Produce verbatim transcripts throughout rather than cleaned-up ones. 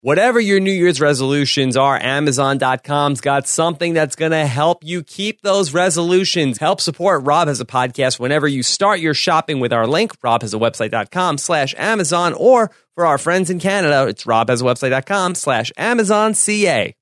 Whatever your New Year's resolutions are, Amazon dot com's got something that's going to help you keep those resolutions. Help support Rob Has a Podcast whenever you start your shopping with our link, rob has a website dot com slash Amazon, or for our friends in Canada, it's rob has a website dot com slash Amazon C A.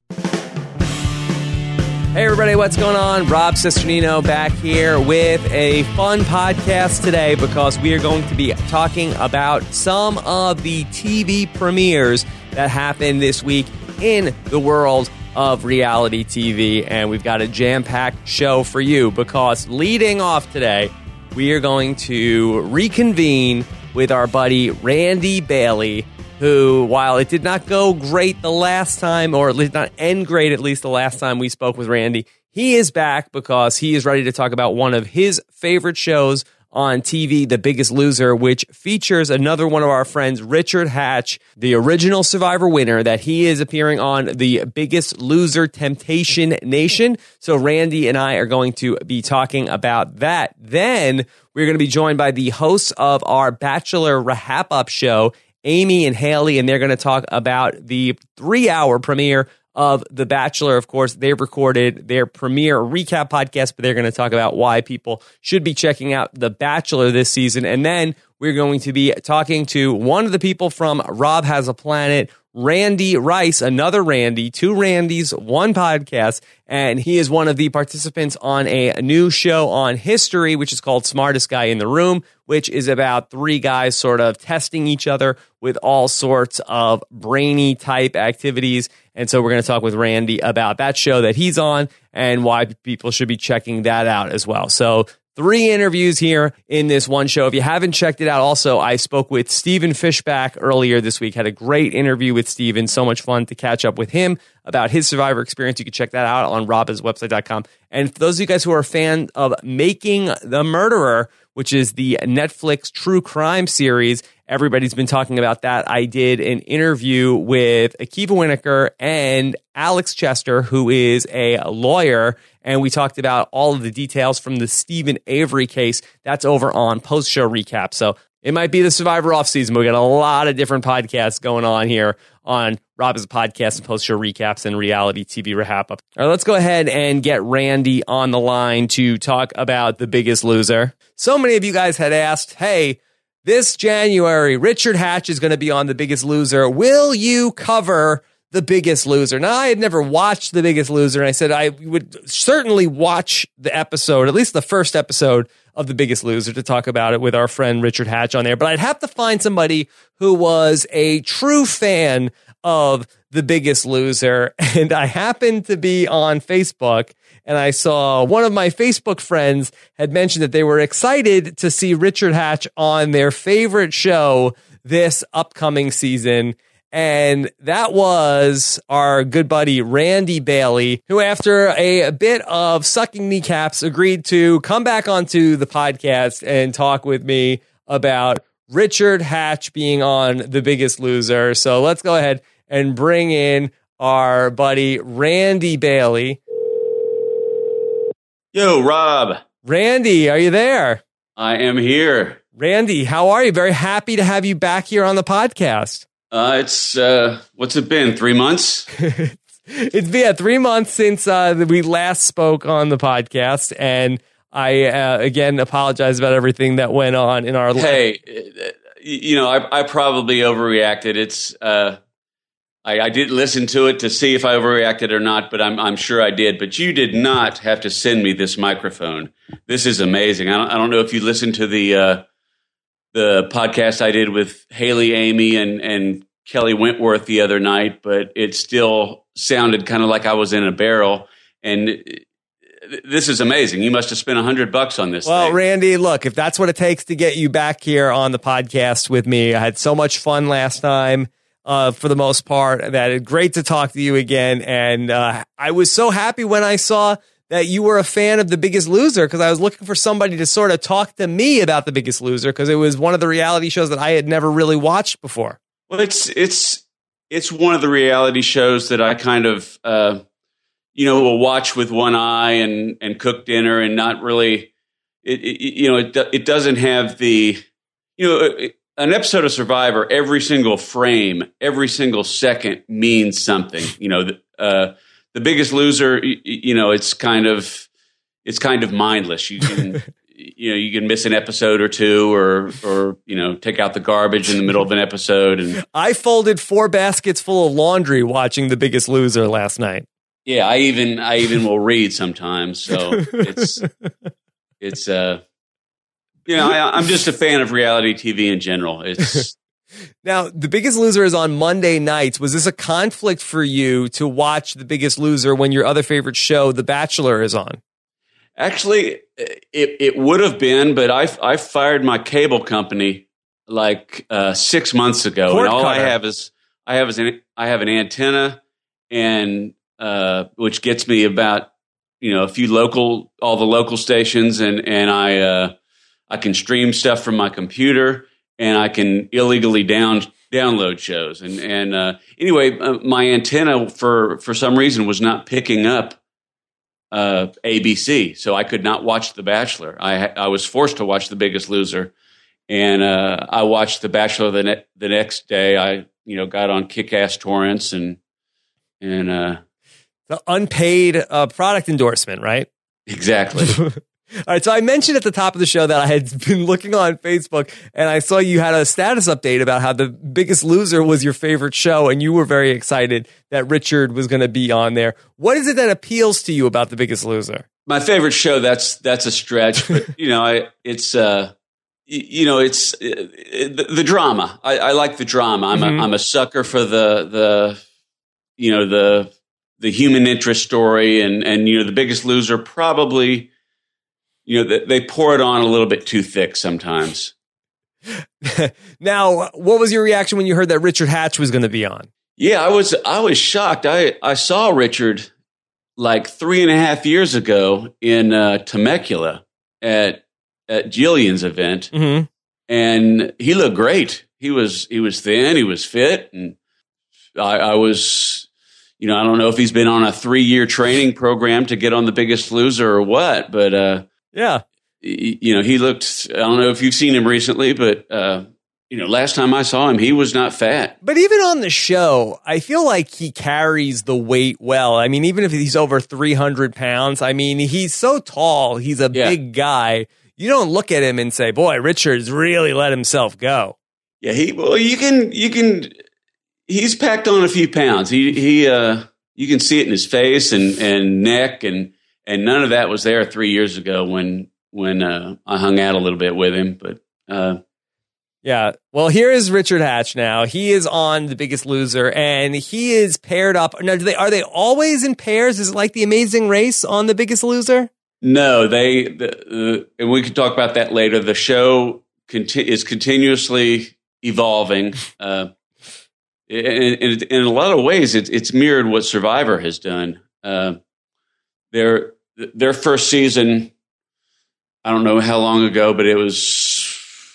Hey everybody, what's going on? Rob Cesternino back here with a fun podcast today because we are going to be talking about some of the T V premieres that happened this week in the world of reality T V, and we've got a jam-packed show for you because leading off today, we are going to reconvene with our buddy Randy Bailey, who, while it did not go great the last time, or at least not end great at least the last time we spoke with Randy, he is back because he is ready to talk about one of his favorite shows on T V, The Biggest Loser, which features another one of our friends, Richard Hatch, the original Survivor winner, that he is appearing on The Biggest Loser Temptation Nation. So Randy and I are going to be talking about that. Then we're going to be joined by the hosts of our Bachelor Wrap-Up show, Amy and Haley, and they're going to talk about the three-hour premiere of The Bachelor. Of course, they've recorded their premiere recap podcast, but they're going to talk about why people should be checking out The Bachelor this season. And then we're going to be talking to one of the people from Rob Has a Planet, Randy Rice, another Randy, two Randys, one podcast, and he is one of the participants on a new show on History, which is called Smartest Guy in the Room, which is about three guys sort of testing each other with all sorts of brainy type activities. And so we're going to talk with Randy about that show that he's on and why people should be checking that out as well. So three interviews here in this one show. If you haven't checked it out, also, I spoke with Stephen Fishback earlier this week. Had a great interview with Stephen. So much fun to catch up with him about his Survivor experience. You can check that out on rob has a website dot com. And for those of you guys who are a fan of Making the Murderer, which is the Netflix true crime series, everybody's been talking about that. I did an interview with Akiva Winokur and Alex Chester, who is a lawyer, and we talked about all of the details from the Stephen Avery case. That's over on Post-Show Recap. So it might be the Survivor offseason, but we got a lot of different podcasts going on here on Rob Has a Podcast and Post-Show Recaps and Reality T V Wrap-Up. All right, let's go ahead and get Randy on the line to talk about The Biggest Loser. So many of you guys had asked, hey, this January, Richard Hatch is going to be on The Biggest Loser. Will you cover The Biggest Loser? Now, I had never watched The Biggest Loser, and I said I would certainly watch the episode, at least the first episode of The Biggest Loser, to talk about it with our friend Richard Hatch on there. But I'd have to find somebody who was a true fan of The Biggest Loser, and I happened to be on Facebook, and I saw one of my Facebook friends had mentioned that they were excited to see Richard Hatch on their favorite show this upcoming season. And that was our good buddy Randy Bailey, who after a bit of sucking kneecaps agreed to come back onto the podcast and talk with me about Richard Hatch being on The Biggest Loser. So let's go ahead and bring in our buddy Randy Bailey. Yo, Rob. Randy, are you there? I am here. Randy, how are you? Very happy to have you back here on the podcast. Uh, it's, uh, what's it been, three months? It's been yeah, three months since uh, we last spoke on the podcast, and I, uh, again, apologize about everything that went on in our life. Hey, you know, I, I probably overreacted. It's, uh, I, I didn't listen to it to see if I overreacted or not, but I'm, I'm sure I did. But you did not have to send me this microphone. This is amazing. I don't, I don't know if you listened to the, uh, the podcast I did with Haley, Amy, and, and Kelly Wentworth the other night, but it still sounded kind of like I was in a barrel. And this is amazing. You must have spent a hundred bucks on this. Well, thing. Randy, look, if that's what it takes to get you back here on the podcast with me, I had so much fun last time. Uh, for the most part, that it's great to talk to you again. And uh, I was so happy when I saw that you were a fan of The Biggest Loser, because I was looking for somebody to sort of talk to me about The Biggest Loser, because it was one of the reality shows that I had never really watched before. Well, it's it's it's one of the reality shows that I kind of uh, you know will watch with one eye and and cook dinner and not really it, it you know it it doesn't have the you know. It, an episode of Survivor, every single frame, every single second means something. You know, the, uh, the Biggest Loser, you, you know, it's kind of it's kind of mindless. You can you know you can miss an episode or two, or or you know take out the garbage in the middle of an episode. And I folded four baskets full of laundry watching The Biggest Loser last night. Yeah, I even I even will read sometimes. So it's it's uh. You know, I, I'm just a fan of reality T V in general. It's now, The Biggest Loser is on Monday nights. Was this a conflict for you to watch The Biggest Loser when your other favorite show, The Bachelor, is on? Actually, it it would have been, but I I fired my cable company like uh, six months ago, Cord and all cutter. I have is I have is an I have an antenna, and uh, which gets me about you know a few local all the local stations, and and I. Uh, I can stream stuff from my computer, and I can illegally down download shows. And and uh, anyway, uh, my antenna for for some reason was not picking up uh, A B C, so I could not watch The Bachelor. I I was forced to watch The Biggest Loser, and uh, I watched The Bachelor the ne- the next day. I you know got on Kick-Ass torrents and and uh, the unpaid uh, product endorsement, right? Exactly. All right, so I mentioned at the top of the show that I had been looking on Facebook, and I saw you had a status update about how The Biggest Loser was your favorite show, and you were very excited that Richard was going to be on there. What is it that appeals to you about The Biggest Loser? My favorite show, that's that's a stretch, but you know, I, it's uh, you know, it's uh, the, the drama. I, I like the drama. I'm Mhm. a, I'm a sucker for the the you know the the human interest story, and and you know, The Biggest Loser probably. You know, they pour it on a little bit too thick sometimes. Now, what was your reaction when you heard that Richard Hatch was going to be on? Yeah, I was I was shocked. I, I saw Richard like three and a half years ago in uh, Temecula at at Jillian's event, Mm-hmm. and he looked great. He was he was thin, he was fit, and I, I was. You know, I don't know if he's been on a three year training program to get on The Biggest Loser or what, but. Uh, Yeah. You know, he looked, I don't know if you've seen him recently, but, uh, you know, last time I saw him, he was not fat. But even on the show, I feel like he carries the weight well. I mean, even if he's over three hundred pounds, I mean, he's so tall. He's a Yeah. big guy. You don't look at him and say, boy, Richard's really let himself go. Yeah, he, well, you can, you can, he's packed on a few pounds. He, he, uh, you can see it in his face and, and neck, and, and none of that was there three years ago when, when, uh, I hung out a little bit with him, but, uh, Yeah. Well, here is Richard Hatch now. He is on The Biggest Loser, and he is paired up. Now, do they, are they always in pairs? Is it like The Amazing Race on The Biggest Loser? no, they, the, uh, and we can talk about that later. The show conti- is continuously evolving. Uh, in, in, in a lot of ways, it's, it's mirrored what Survivor has done. Uh, their, their first season, I don't know how long ago, but it was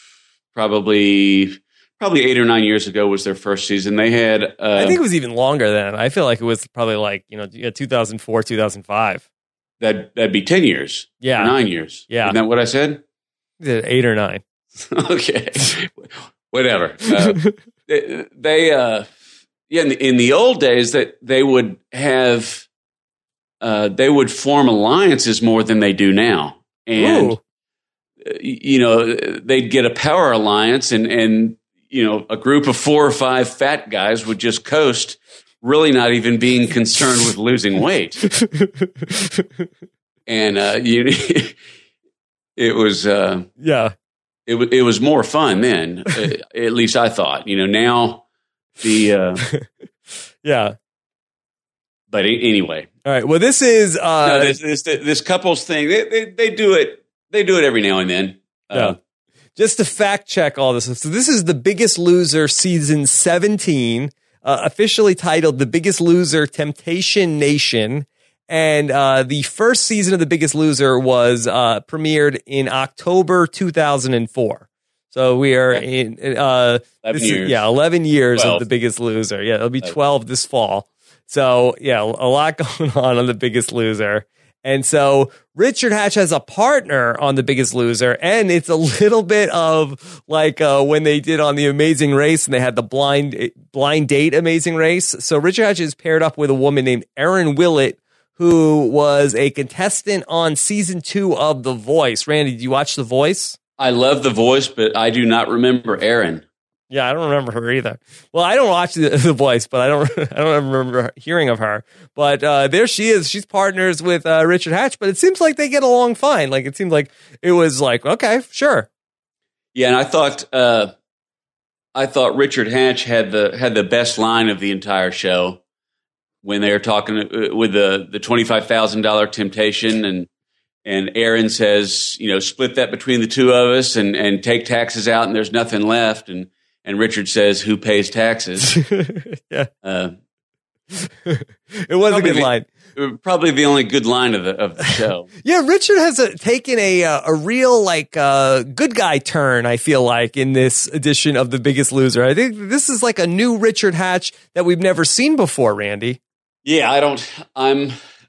probably probably eight or nine years ago was their first season. They had, uh, I think it was even longer than. I feel like it was probably like, you know, two thousand four, two thousand five. that that'd be ten years, Yeah. or nine years. Yeah. Isn't that what I said? Eight or nine. Okay, whatever. Uh, they, they uh, yeah, in the, in the old days, that they would have, uh, they would form alliances more than they do now, and. Ooh. You know, they'd get a power alliance, and, and, you know, a group of four or five fat guys would just coast, really not even being concerned with losing weight. And, uh, you, it was, uh, Yeah. it, it was more fun then, at least I thought. You know, now the, uh, Yeah. but anyway. All right. Well, this is uh, no, this, this, this couples thing, they, they, they do it. They do it every now and then. Uh, yeah. Just to fact check all this. So this is The Biggest Loser season seventeen, uh, officially titled The Biggest Loser Temptation Nation. And uh, the first season of The Biggest Loser was uh, premiered in October two thousand four. So we are in uh, eleven this years. Is, yeah, eleven years twelve. of The Biggest Loser. Yeah, it'll be twelve this fall. So yeah, a lot going on on The Biggest Loser. And so Richard Hatch has a partner on The Biggest Loser, and it's a little bit of like uh, when they did on The Amazing Race, and they had the blind blind date Amazing Race. So Richard Hatch is paired up with a woman named Erin Willett, who was a contestant on season two of The Voice. Randy, did you watch The Voice? I love The Voice, but I do not remember Erin. Yeah, I don't remember her either. Well, I don't watch the, the Voice, but I don't I don't remember hearing of her. But uh, there she is. She's partners with uh, Richard Hatch, but it seems like they get along fine. Like it seemed like it was like, okay, sure. Yeah, and I thought uh, I thought Richard Hatch had the had the best line of the entire show when they were talking with the the twenty-five thousand dollars temptation, and and Erin says, you know, split that between the two of us and and take taxes out, and there's nothing left, and And Richard says, who pays taxes? yeah. Uh, it was a good the, line. Probably the only good line of the of the show. Yeah, Richard has a, taken a a real like uh, good guy turn, I feel like, in this edition of The Biggest Loser. I think this is like a new Richard Hatch that we've never seen before, Randy. Yeah, I don't I'm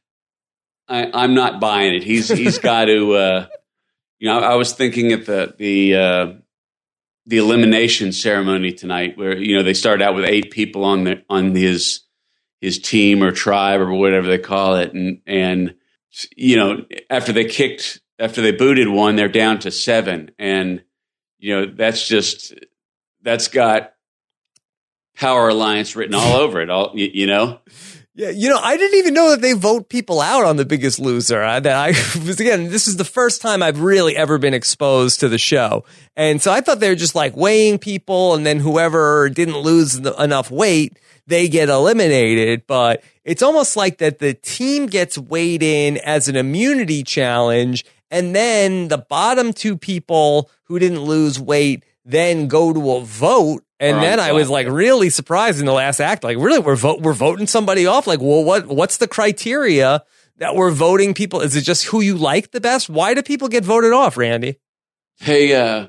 I, I'm not buying it. He's he's got to uh, you know, I was thinking at the the uh, the elimination ceremony tonight, where you know they started out with eight people on the on his his team or tribe or whatever they call it, and and you know after they kicked after they booted one, they're down to seven, and you know that's just that's got Power Alliance written all over it. All you, you know. Yeah, you know, I didn't even know that they vote people out on The Biggest Loser. I, that I was again, this is the first time I've really ever been exposed to the show, and so I thought they were just like weighing people, and then whoever didn't lose the, enough weight, they get eliminated. But it's almost like that the team gets weighed in as an immunity challenge, and then the bottom two people who didn't lose weight then go to a vote. And then I was like really surprised in the last act, like really we're vote we're voting somebody off. Like, well, what what's the criteria that we're voting people? Is it just who you like the best? Why do people get voted off, Randy? Hey, uh,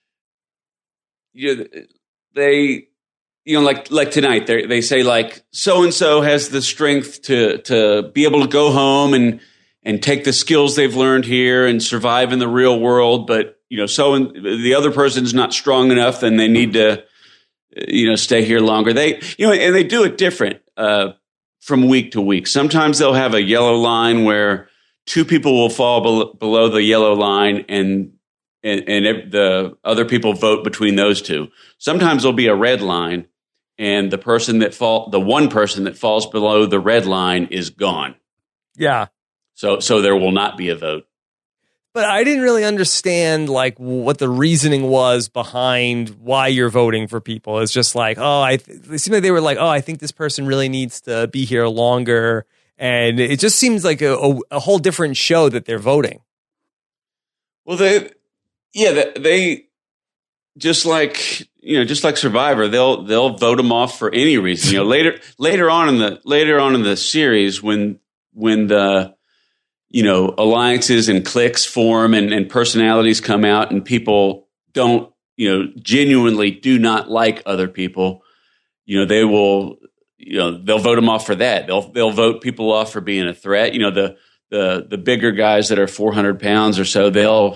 you they you know like like tonight they they say like so and so has the strength to to be able to go home and and take the skills they've learned here and survive in the real world, but you know so and the other person's not strong enough, and they need to. You know, stay here longer. They, you know, and they do it different uh, from week to week. Sometimes they'll have a yellow line where two people will fall be- below the yellow line, and, and and the other people vote between those two. Sometimes there'll be a red line, and the person that fall, the one person that falls below the red line is gone. Yeah. So, so there will not be a vote. But I didn't really understand like what the reasoning was behind why you're voting for people. It's just like, oh, I th- it seemed like they were like, oh, I think this person really needs to be here longer, and it just seems like a, a, a whole different show that they're voting. Well, they, yeah, they, they just like you know, just like Survivor, they'll they'll vote them off for any reason. You know, later later on in the later on in the series when when the you know, alliances and cliques form and, and personalities come out and people don't, you know, genuinely do not like other people, you know, they will, you know, they'll vote them off for that. They'll, they'll vote people off for being a threat. You know, the, the, the bigger guys that are four hundred pounds or so, they'll,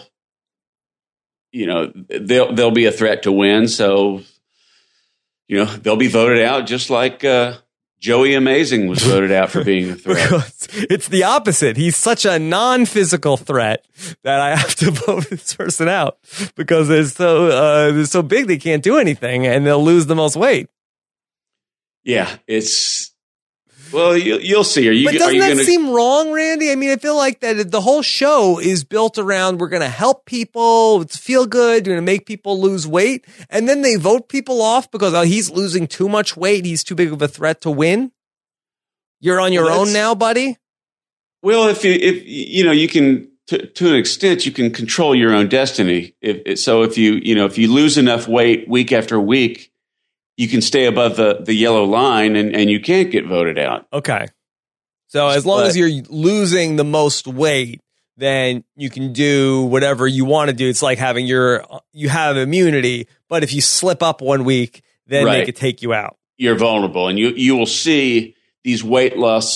you know, they'll, they'll be a threat to win. So, you know, they'll be voted out just like, uh, Joey Amazing was voted out for being a threat. It's the opposite. He's such a non-physical threat that I have to vote this person out because they're so uh, they're so big they can't do anything and they'll lose the most weight. Yeah, it's well, you, you'll see. Are you? But doesn't are you that gonna... seem wrong, Randy? I mean, I feel like that the whole show is built around we're going to help people, it's feel good, we're going to make people lose weight, and then they vote people off because oh, he's losing too much weight, he's too big of a threat to win. You're on your well, own now, buddy. Well, if you if you know you can to, to an extent you can control your own destiny. If so, if you you know if you lose enough weight week after week, you can stay above the, the yellow line and, and you can't get voted out. Okay. So as long but, as you're losing the most weight, then you can do whatever you want to do. It's like having your, you have immunity, but if you slip up one week, then right. they could take you out. You're vulnerable, and you, you will see these weight loss,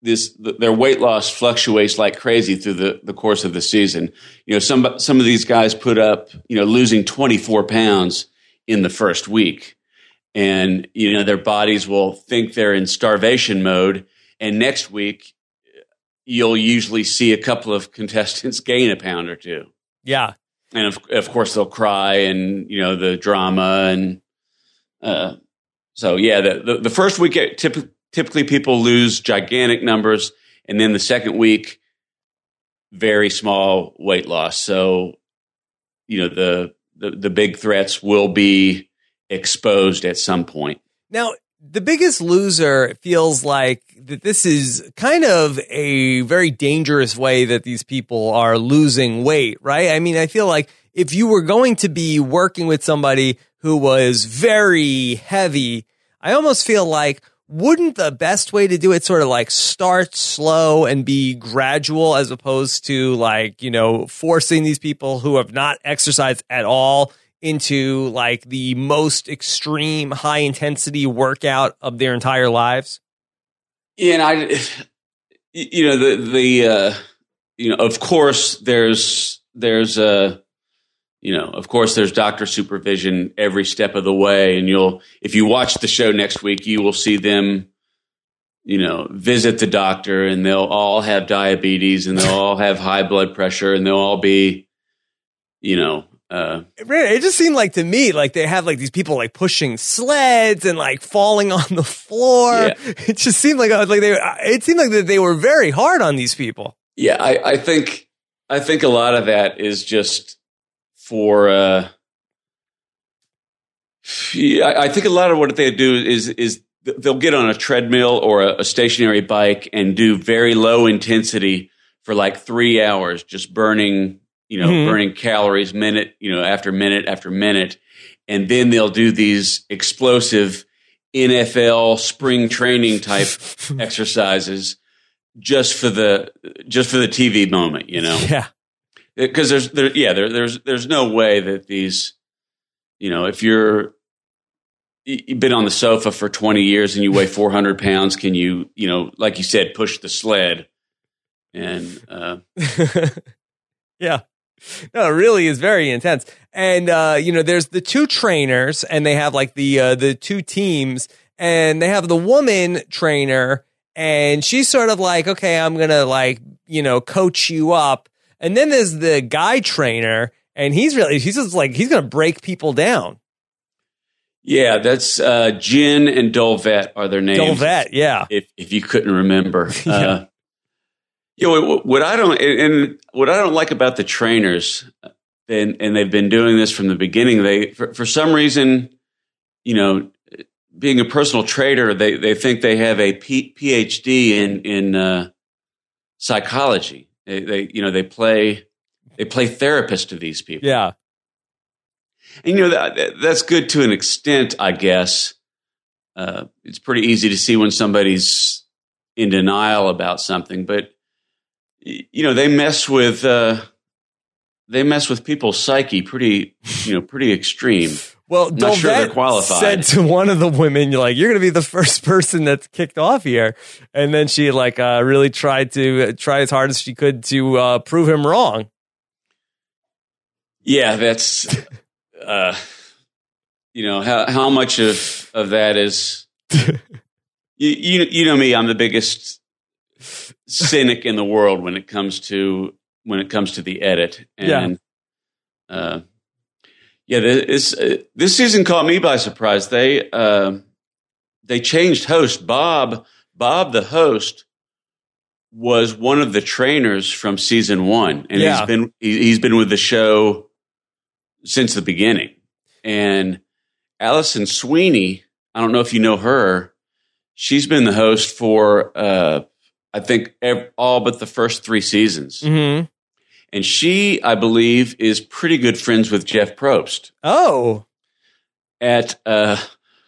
this their weight loss fluctuates like crazy through the, the course of the season. You know, some some of these guys put up, you know, losing twenty-four pounds in the first week, and you know their bodies will think they're in starvation mode, and next week you'll usually see a couple of contestants gain a pound or two. Yeah, and of of course they'll cry, and you know the drama, and uh, so yeah, the, the the first week typically. Typically, people lose gigantic numbers, and then the second week, very small weight loss. So, you know, the the, the big threats will be exposed at some point. Now, The Biggest Loser feels like that this is kind of a very dangerous way that these people are losing weight, right? I mean, I feel like if you were going to be working with somebody who was very heavy, I almost feel like wouldn't the best way to do it sort of like start slow and be gradual as opposed to like, you know, forcing these people who have not exercised at all into like the most extreme high intensity workout of their entire lives? Yeah, and I, you know, the, the, uh, you know, of course there's, there's a, you know, of course there's doctor supervision every step of the way. And you'll, if you watch the show next week, you will see them, you know, visit the doctor, and they'll all have diabetes, and they'll all have high blood pressure, and they'll all be, you know, Uh, it just seemed like to me like they have like these people like pushing sleds and like falling on the floor. Yeah. It just seemed like like they it seemed like that they were very hard on these people. Yeah, I, I think I think a lot of that is just for. Uh, I, I think a lot of what they do is is they'll get on a treadmill or a, a stationary bike and do very low intensity for like three hours, just burning. You know, mm-hmm. burning calories minute, you know, after minute after minute. And then they'll do these explosive N F L spring training type exercises just for the, just for the T V moment, you know? Yeah. Because there's, there, yeah, there, there's, there's no way that these, you know, if you're, you've been on the sofa for twenty years and you weigh four hundred pounds, can you, you know, like you said, push the sled? And, uh, yeah. No, it really is very intense. And, uh, you know, there's the two trainers, and they have like the, uh, the two teams, and they have the woman trainer, and she's sort of like, okay, I'm going to like, you know, coach you up. And then there's the guy trainer, and he's really, he's just like, he's going to break people down. Yeah, that's, uh, Jen and Dolvet are their names. Dolvet, yeah. If, if you couldn't remember. yeah. Uh, You know, what I don't and what I don't like about the trainers, and and they've been doing this from the beginning. They for, for some reason, you know, being a personal trainer, they, they think they have a P, PhD in in uh, psychology. They, they you know they play they play therapist to these people. Yeah, and you know that that's good to an extent, I guess. Uh, it's pretty easy to see when somebody's in denial about something, but you know, they mess with uh, they mess with people's psyche pretty, you know, pretty extreme. Well, I'm not sure they're qualified. Said to one of the women, "You're like, you're going to be the first person that's kicked off here." And then she like uh, really tried to try as hard as she could to uh, prove him wrong. Yeah, that's uh, you know how how much of of that is you, you you know me. I'm the biggest cynic in the world when it comes to when it comes to the edit, and yeah, uh, yeah, this uh, this season caught me by surprise. They uh, they changed host. Bob Bob the host was one of the trainers from season one, and yeah. he's been he, he's been with the show since the beginning. And Allison Sweeney, I don't know if you know her. She's been the host for. Uh, I think every, all but the first three seasons. Mm-hmm. And she, I believe, is pretty good friends with Jeff Probst. Oh. At uh,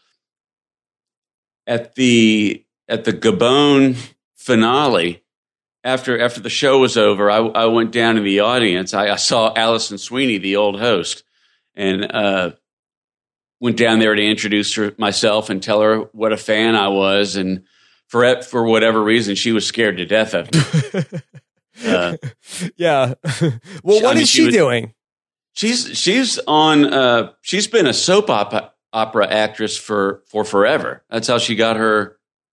at the at the Gabon finale, after after the show was over, I, I went down in the audience. I, I saw Allison Sweeney, the old host, and uh, went down there to introduce her myself and tell her what a fan I was, and for for whatever reason, she was scared to death of him. uh, yeah. Well, what I mean, is she, she was, doing? She's she's on. Uh, she's been a soap opera opera actress for for forever. That's how she got her.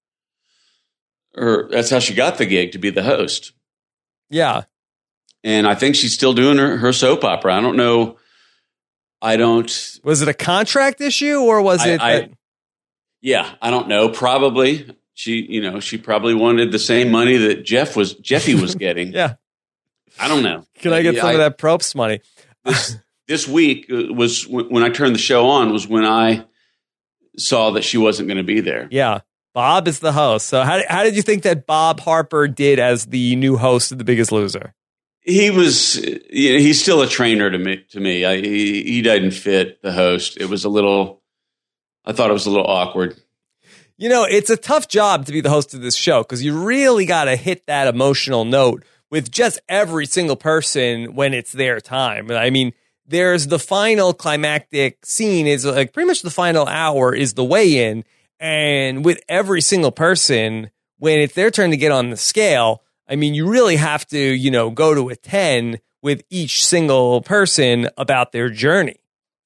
Her that's how she got the gig to be the host. Yeah, and I think she's still doing her, her soap opera. I don't know. I don't. Was it a contract issue or was I, it? I, that- yeah, I don't know. Probably she. You know, she probably wanted the same money that Jeff was. Jeffy was getting. Yeah, I don't know. Can I get some I, of that props money? this, this week was when I turned the show on. Was when I saw that she wasn't going to be there. Yeah. Bob is the host. So how how did you think that Bob Harper did as the new host of The Biggest Loser? He was you know, he's still a trainer to me. To me, I, he he doesn't fit the host. It was a little. I thought it was a little awkward. You know, it's a tough job to be the host of this show because you really got to hit that emotional note with just every single person when it's their time. I mean, there's the final climactic scene is like pretty much the final hour is the weigh-in. And with every single person, when it's their turn to get on the scale, I mean, you really have to, you know, go to a ten with each single person about their journey.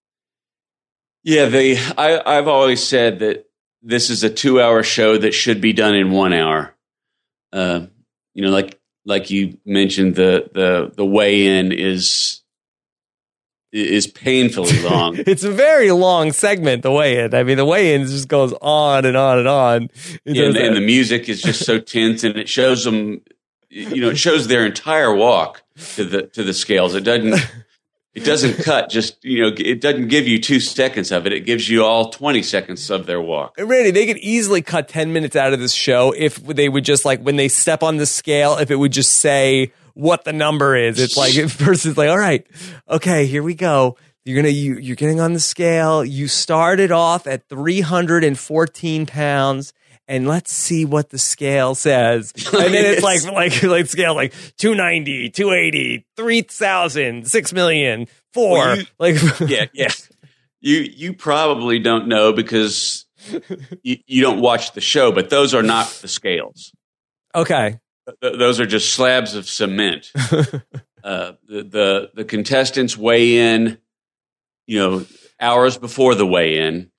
Yeah, they. I, I've always said that this is a two-hour show that should be done in one hour. Uh, you know, like like you mentioned, the the the weigh-in is. is painfully long. It's a very long segment, the weigh-in. I mean, the weigh-in just goes on and on and on. It yeah, and, and the music is just so tense, and it shows them, you know, it shows their entire walk to the to the scales. It doesn't, it doesn't cut just, you know, it doesn't give you two seconds of it. It gives you all twenty seconds of their walk. And Randy, they could easily cut ten minutes out of this show if they would just like when they step on the scale, if it would just say what the number is. It's like versus like, all right, okay, here we go. You're gonna you, you're getting on the scale. You started off at three hundred fourteen pounds, and let's see what the scale says. And then it's like like like scale like two ninety, two eighty, three thousand, six million, four. Well, you, like yeah, yeah. You you probably don't know because you, you don't watch the show, but those are not the scales. Okay. Those are just slabs of cement. uh, the, the the contestants weigh in, you know, hours before the weigh-in,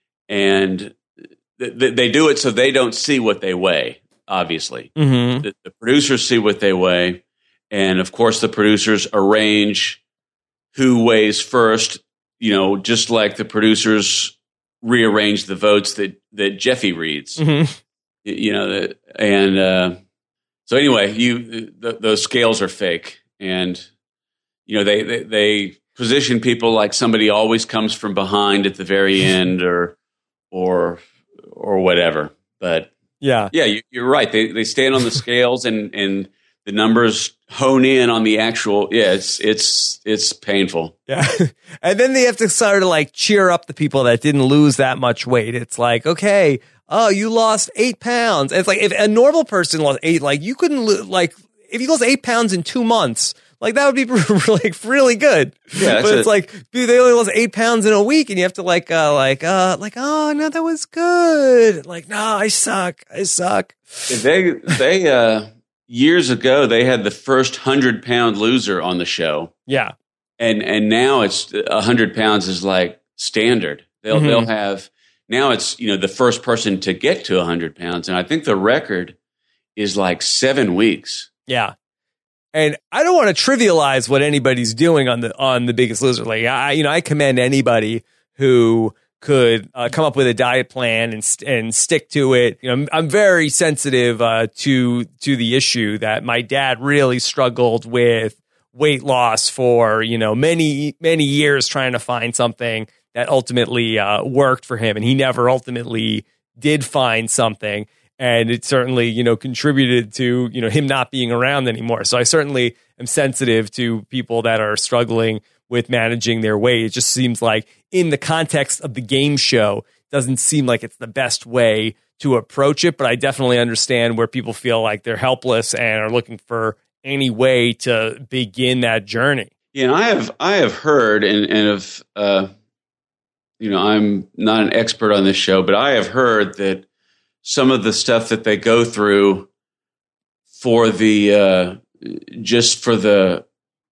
and th- th- they do it so they don't see what they weigh. Obviously, mm-hmm. the, the producers see what they weigh, and of course, the producers arrange who weighs first. You know, just like the producers rearrange the votes that that Jeffy reads. Mm-hmm. You know, and. Uh, So anyway, you th- those scales are fake, and you know they, they they position people like somebody always comes from behind at the very end, or or or whatever. But yeah, yeah, you, you're right. They they stand on the scales, and, and the numbers hone in on the actual. Yeah, it's it's it's painful. Yeah, and then they have to sort of like cheer up the people that didn't lose that much weight. It's like, okay. Oh, you lost eight pounds. And it's like if a normal person lost eight, like you couldn't lo- like if you lost eight pounds in two months, like that would be like really good. Yeah, but it's a- like dude, they only lost eight pounds in a week, and you have to like uh like uh like oh no, that was good. Like no, I suck, I suck. They they uh years ago they had the first hundred pound loser on the show. Yeah, and and now it's a hundred pounds is like standard. They'll mm-hmm. they'll have. Now it's, you know, the first person to get to one hundred pounds. And I think the record is like seven weeks. Yeah. And I don't want to trivialize what anybody's doing on the on The Biggest Loser. Like, I, you know, I commend anybody who could uh, come up with a diet plan and and stick to it. You know, I'm, I'm very sensitive uh, to to the issue that my dad really struggled with weight loss for, you know, many, many years trying to find something that ultimately uh, worked for him. And he never ultimately did find something. And it certainly, you know, contributed to, you know, him not being around anymore. So I certainly am sensitive to people that are struggling with managing their weight. It just seems like in the context of the game show, doesn't seem like it's the best way to approach it. But I definitely understand where people feel like they're helpless and are looking for any way to begin that journey. Yeah, and I have I have heard and, and have, uh, you know, I'm not an expert on this show, but I have heard that some of the stuff that they go through for the uh, just for the.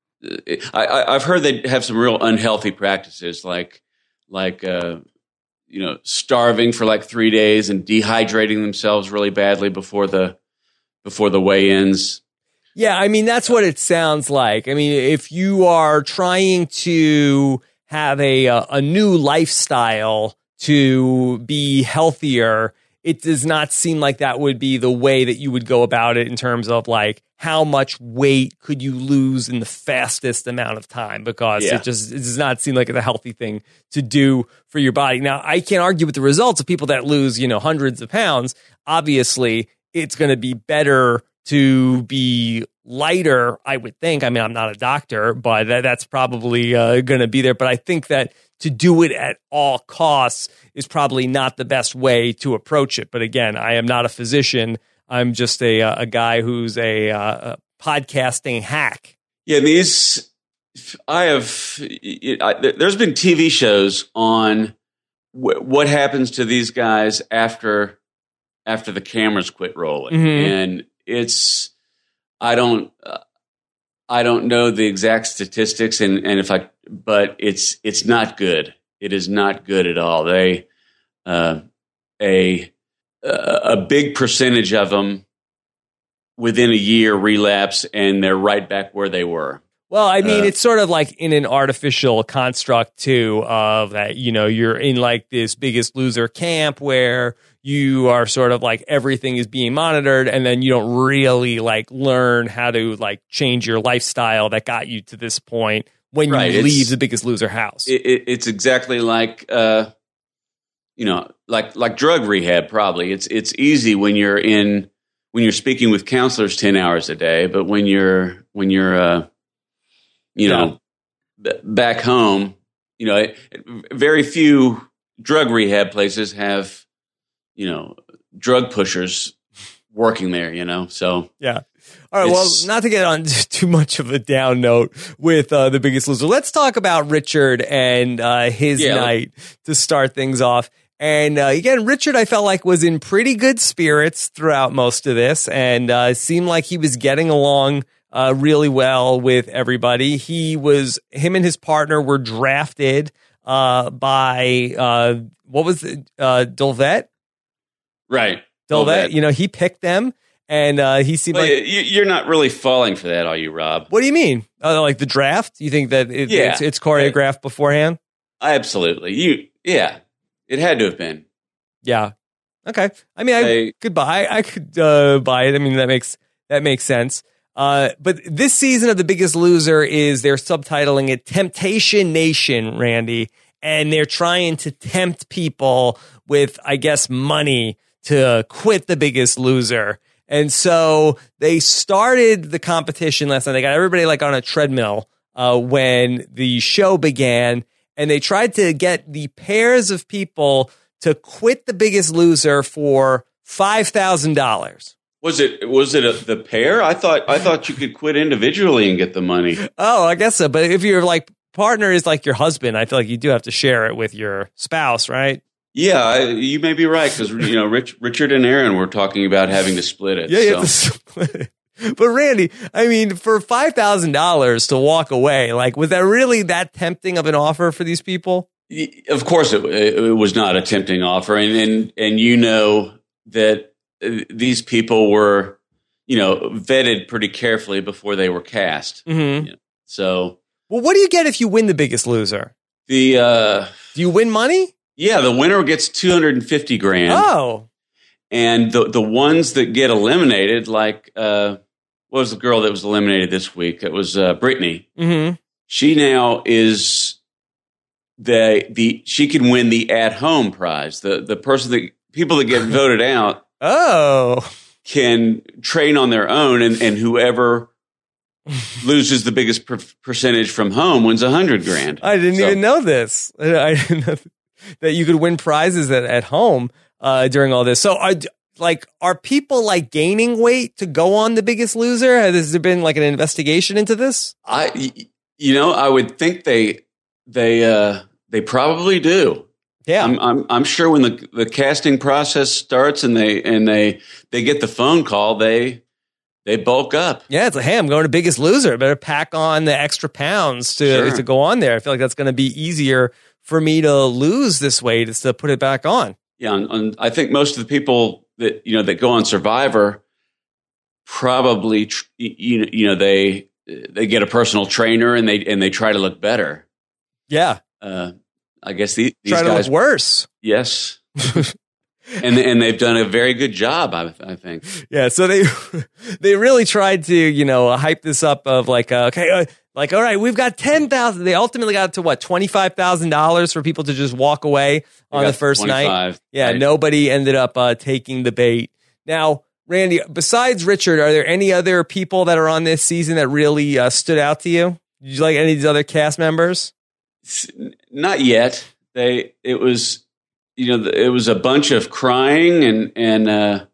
I, I, I've heard they have some real unhealthy practices, like like uh, you know, starving for like three days and dehydrating themselves really badly before the before the weigh-ins. Yeah, I mean, that's what it sounds like. I mean, if you are trying to have a a, a new lifestyle to be healthier, it does not seem like that would be the way that you would go about it in terms of like how much weight could you lose in the fastest amount of time, because yeah. it just it does not seem like a healthy thing to do for your body. Now, I can't argue with the results of people that lose, you know, hundreds of pounds. Obviously, it's going to be better to be lighter, I would think. I mean, I'm not a doctor, but that, that's probably uh, going to be there. But I think that to do it at all costs is probably not the best way to approach it. But again, I am not a physician. I'm just a a guy who's a, a podcasting hack. Yeah, these I have. I, there's been T V shows on w- what happens to these guys after after the cameras quit rolling, Mm-hmm. and it's I don't uh, I don't know the exact statistics, and, and if I but it's it's not good. It is not good at all. They uh, a a big percentage of them within a year relapse, and they're right back where they were. Well, I mean, Uh, it's sort of like in an artificial construct, too, of that, you know, you're in like this Biggest Loser camp where you are sort of like everything is being monitored, and then you don't really like learn how to like change your lifestyle that got you to this point when you Right, leave it's- the Biggest Loser house. It, it, it's exactly like uh, you know, like like drug rehab. Probably it's it's easy when you're in when you're speaking with counselors ten hours a day, but when you're when you're uh, you know b- back home, you know, it, very few drug rehab places have you know drug pushers working there. You know, so Yeah. All right. Well, It's- not to get on too much of a down note with uh, The Biggest Loser, let's talk about Richard and uh, his Yeah. night to start things off. And uh, again, Richard, I felt like was in pretty good spirits throughout most of this, and uh, seemed like he was getting along uh, really well with everybody. He was, him and his partner were drafted uh, by uh, what was it, uh, Dolvet? right. Dolvet. Dolvet. You know, he picked them, and uh, he seemed Well, like. you- you're not really falling for that, are you, Rob? What do you mean? Uh, like the draft? You think that it, Yeah. it's, it's choreographed beforehand? Absolutely. You, yeah, it had to have been. Yeah. Okay. I mean, I They- could buy. I could uh, buy it. I mean, that makes that makes sense. Uh, but this season of The Biggest Loser is they're subtitling it "Temptation Nation," Randy, and they're trying to tempt people with, I guess, money to quit The Biggest Loser. And so they started the competition last night. They got everybody like on a treadmill uh, when the show began, and they tried to get the pairs of people to quit The Biggest Loser for five thousand dollars. Was it was it a, the pair? I thought I thought you could quit individually and get the money. Oh, I guess so. But if your like partner is like your husband, I feel like you do have to share it with your spouse, right? Yeah, I, you may be right because you know Rich, Richard and Aaron were talking about having to split it. Yeah, you so. have to split it. But Randy, I mean, for five thousand dollars to walk away, like, was that really that tempting of an offer for these people? Of course, it, it was not a tempting offer, and and and you know that uh, these people were, you know, vetted pretty carefully before they were cast. Mm-hmm. Yeah. So Well, what do you get if you win The Biggest Loser? the uh, Do you win money? yeah, the winner gets two hundred and fifty grand. Oh, And the the ones that get eliminated, like uh, what was the girl that was eliminated this week? It was uh, Brittany. mm-hmm. She now is the the she can win the at home prize. The the person that people that get voted out Oh, can train on their own, and, and whoever loses the biggest per- percentage from home wins a hundred grand. I didn't So- even know this. I didn't know that you could win prizes at, at home uh, during all this. So, are, like, are people like gaining weight to go on The Biggest Loser? Has there been like an investigation into this? I, you know, I would think they they uh, they probably do. Yeah, I'm, I'm I'm sure when the the casting process starts and they and they they get the phone call, they they bulk up. Yeah, it's like, hey, I'm going to Biggest Loser. I better pack on the extra pounds to Sure. to go on there. I feel like that's going to be easier for me to lose this weight is to put it back on. Yeah, and, and I think most of the people that you know that go on Survivor probably tr- you know you know they they get a personal trainer and they and they try to look better. Yeah, uh, I guess the, these try to guys look worse. Yes, and and they've done a very good job. I, I think. Yeah, so they they really tried to you know hype this up of like uh, okay. Uh, Like, all right, we've got ten thousand. They ultimately got to what, twenty-five thousand dollars for people to just walk away on the first night. Yeah, right. Nobody ended up uh, taking the bait. Now, Randy, besides Richard, are there any other people that are on this season that really uh, stood out to you? Did you like any of these other cast members? Not yet. They. It was, you know, it was a bunch of crying and and. Uh,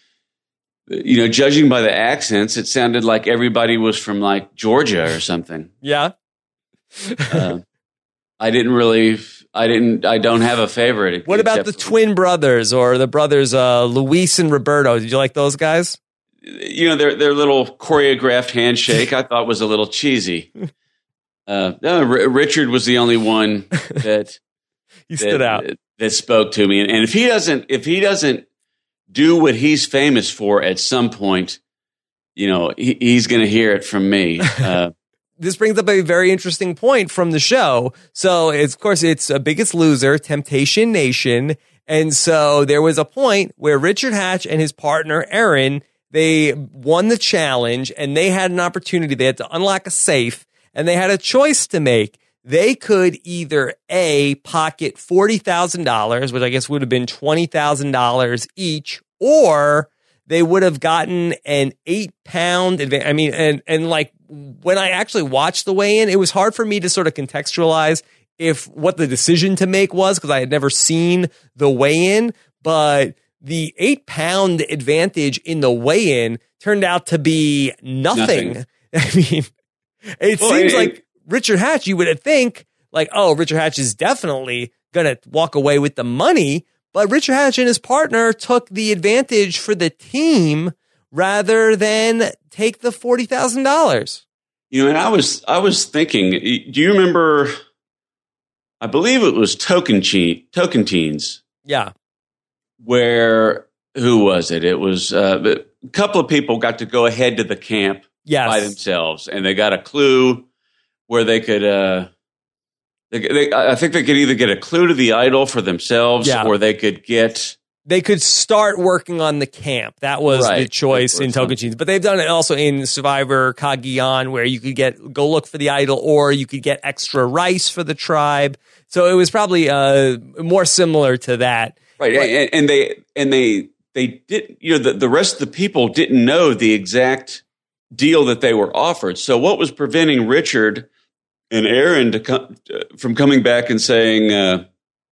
You know, judging by the accents, it sounded like everybody was from like Georgia or something. Yeah. uh, I didn't really, I didn't, I don't have a favorite. What about the twin brothers or the brothers uh, Luis and Roberto? Did you like those guys? You know, their their little choreographed handshake I thought was a little cheesy. Uh, no, R- Richard was the only one that he stood that, out that spoke to me, and, and if he doesn't, if he doesn't. do what he's famous for at some point, you know, he, he's going to hear it from me. Uh, this brings up a very interesting point from the show. So, it's, of course, it's a Biggest Loser, Temptation Nation. And so there was a point where Richard Hatch and his partner, Aaron, they won the challenge and they had an opportunity. They had to unlock a safe and they had a choice to make. They could either A, pocket forty thousand dollars, which I guess would have been twenty thousand dollars each, or they would have gotten an eight pound advantage. I mean, and, and like when I actually watched the weigh-in, it was hard for me to sort of contextualize if what the decision to make was because I had never seen the weigh-in, but the eight pound advantage in the weigh-in turned out to be nothing. nothing. I mean, it well, seems it, like Richard Hatch, you would think like, oh, Richard Hatch is definitely going to walk away with the money. But Richard Hatch and his partner took the advantage for the team rather than take the forty thousand dollars. You know, and I was I was thinking, do you remember, I believe it was Token Teens. Yeah. Where, who was it? It was uh, a couple of people got to go ahead to the camp yes. by themselves. And they got a clue where they could, uh, they, they, I think they could either get a clue to the idol for themselves yeah. or they could get... They could start working on the camp. That was right. the choice in Token Teens. But they've done it also in Survivor Cagayan, where you could get go look for the idol, or you could get extra rice for the tribe. So it was probably uh, more similar to that. Right, but, and, and they and they they did. You know, the, the rest of the people didn't know the exact deal that they were offered. So what was preventing Richard and Aaron to come, uh, from coming back and saying, uh,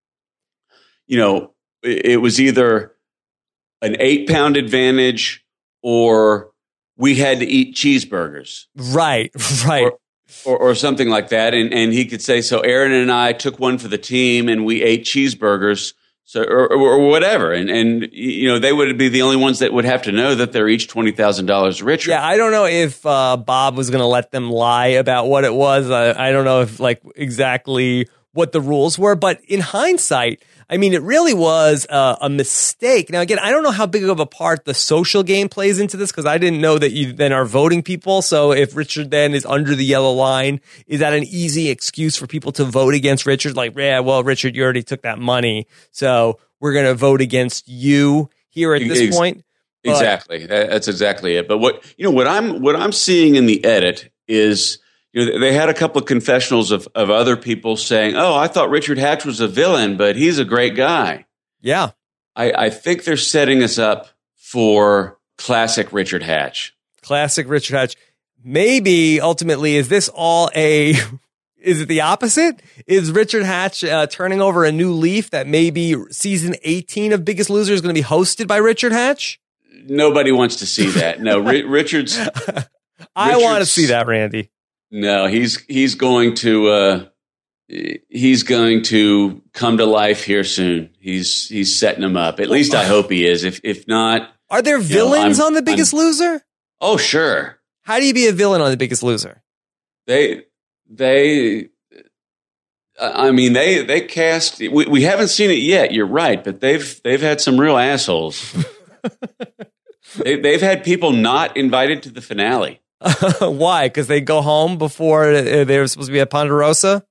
you know, it was either an eight pound advantage or we had to eat cheeseburgers. Right, right. Or, or, or something like that. And, and he could say, so Aaron and I took one for the team and we ate cheeseburgers. So, or, or whatever. And, and, you know, they would be the only ones that would have to know that they're each twenty thousand dollars richer. Yeah. I don't know if uh, Bob was going to let them lie about what it was. I, I don't know if like exactly what the rules were, but in hindsight, I mean, it really was uh, a mistake. Now, again, I don't know how big of a part the social game plays into this because I didn't know that you then are voting people. So if Richard then is under the yellow line, is that an easy excuse for people to vote against Richard? Like, yeah, well, Richard, you already took that money, so we're going to vote against you here at this Ex- point. But, exactly, that's exactly it. But what you know, what I'm what I'm seeing in the edit is. You know, they had a couple of confessionals of, of other people saying, oh, I thought Richard Hatch was a villain, but he's a great guy. Yeah. I, I think they're setting us up for classic Richard Hatch. Classic Richard Hatch. Maybe, ultimately, is this all a... Is it the opposite? Is Richard Hatch uh, turning over a new leaf that maybe season eighteen of Biggest Loser is going to be hosted by Richard Hatch? Nobody wants to see that. No, R- Richard's... I want to see that, Randy. No, he's he's going to uh, he's going to come to life here soon. He's he's setting him up. At least I hope he is. If if not, are there villains know, on The Biggest I'm, Loser? Oh, sure. How do you be a villain on The Biggest Loser? They they. I mean, they they cast. We, we haven't seen it yet. You're right, but they've they've had some real assholes. they, they've had people not invited to the finale. Why? Because they go home before they were supposed to be at Ponderosa.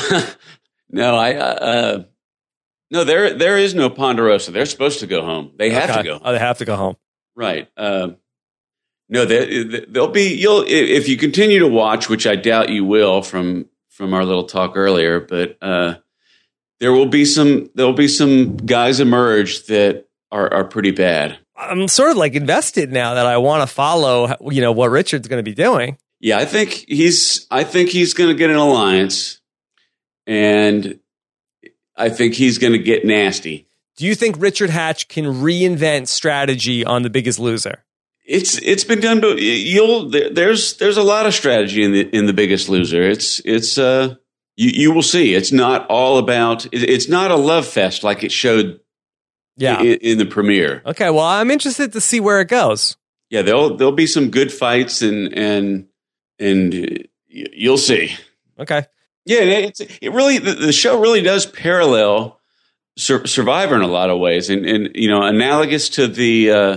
no, I. Uh, no, there there is no Ponderosa. They're supposed to go home. They have okay. to go. Oh, they have to go home. Right. Uh, no, they, they'll be. You'll if you continue to watch, which I doubt you will from. from our little talk earlier, but uh, there will be some there will be some guys emerge that are, are pretty bad. I'm sort of like invested now that I want to follow, you know, what Richard's going to be doing. Yeah, I think he's I think he's going to get an alliance, and I think he's going to get nasty. Do you think Richard Hatch can reinvent strategy on The Biggest Loser? It's it's been done, but you'll there's there's a lot of strategy in the in the Biggest Loser. It's it's uh you you will see. It's not all about. It's not a love fest like it showed. Yeah. in, in the premiere. Okay, well, I'm interested to see where it goes. Yeah, there'll there'll be some good fights, and and and you'll see. Okay. Yeah, it's it really the, the show really does parallel Sur- Survivor in a lot of ways, and and you know analogous to the. Uh,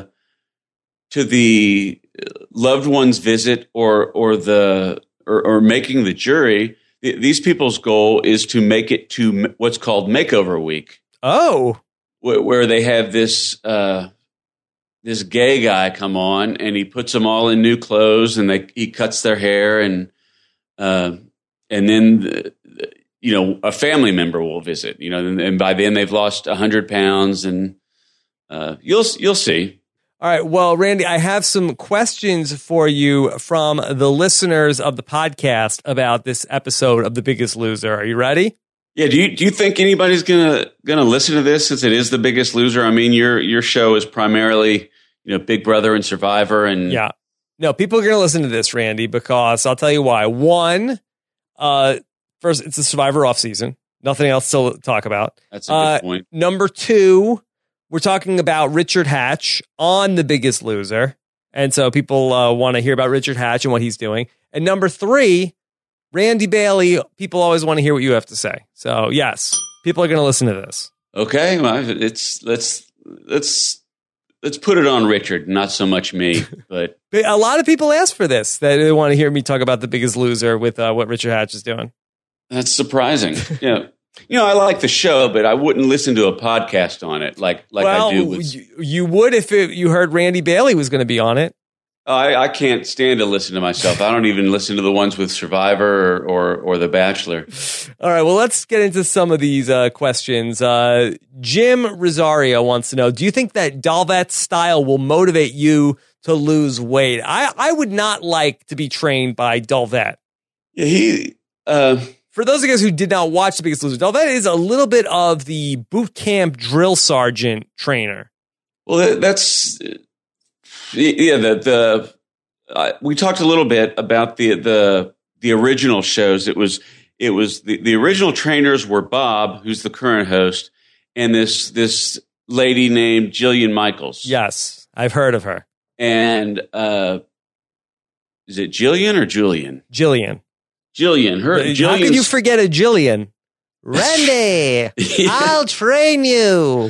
to the loved one's visit or or the or, or making the jury, th- these people's goal is to make it to m- what's called makeover week. Oh, wh- where they have this uh, this gay guy come on and he puts them all in new clothes and they he cuts their hair and uh, and then the, the, you know a family member will visit. You know, and, and by then they've lost a hundred pounds and uh, you'll you'll see. All right. Well, Randy, I have some questions for you from the listeners of the podcast about this episode of The Biggest Loser. Are you ready? Yeah. Do you do you think anybody's gonna gonna listen to this since it is The Biggest Loser? I mean, your your show is primarily you know Big Brother and Survivor, and yeah. No, people are gonna listen to this, Randy, because I'll tell you why. One, uh, first, it's a Survivor off season. Nothing else to talk about. That's a good uh, point. Number two. We're talking about Richard Hatch on The Biggest Loser. And so people uh, want to hear about Richard Hatch and what he's doing. And number three, Randy Bailey. People always want to hear what you have to say. So, yes, people are going to listen to this. Okay. Well, it's let's let's let's put it on Richard, not so much me. But a lot of people ask for this. That they want to hear me talk about The Biggest Loser with uh, what Richard Hatch is doing. That's surprising. Yeah. You know, I like the show, but I wouldn't listen to a podcast on it like like well, I do. With, you, you would if it, you heard Randy Bailey was going to be on it. I, I can't stand to listen to myself. I don't even listen to the ones with Survivor or or, or The Bachelor. All right, well, let's get into some of these uh, questions. Uh, Jim Rosario wants to know, do you think that Dalvet's style will motivate you to lose weight? I, I would not like to be trained by Dalvet. Yeah, he... Uh, For those of you guys who did not watch The Biggest Loser, Dalvet is a little bit of the boot camp drill sergeant trainer. Well, that's yeah. The the uh, we talked a little bit about the the the original shows. It was it was the, the original trainers were Bob, who's the current host, and this this lady named Jillian Michaels. Yes, I've heard of her. And uh, is it Jillian or Julian? Jillian. Jillian, her. How can you forget a Jillian? Randy, yeah. I'll train you.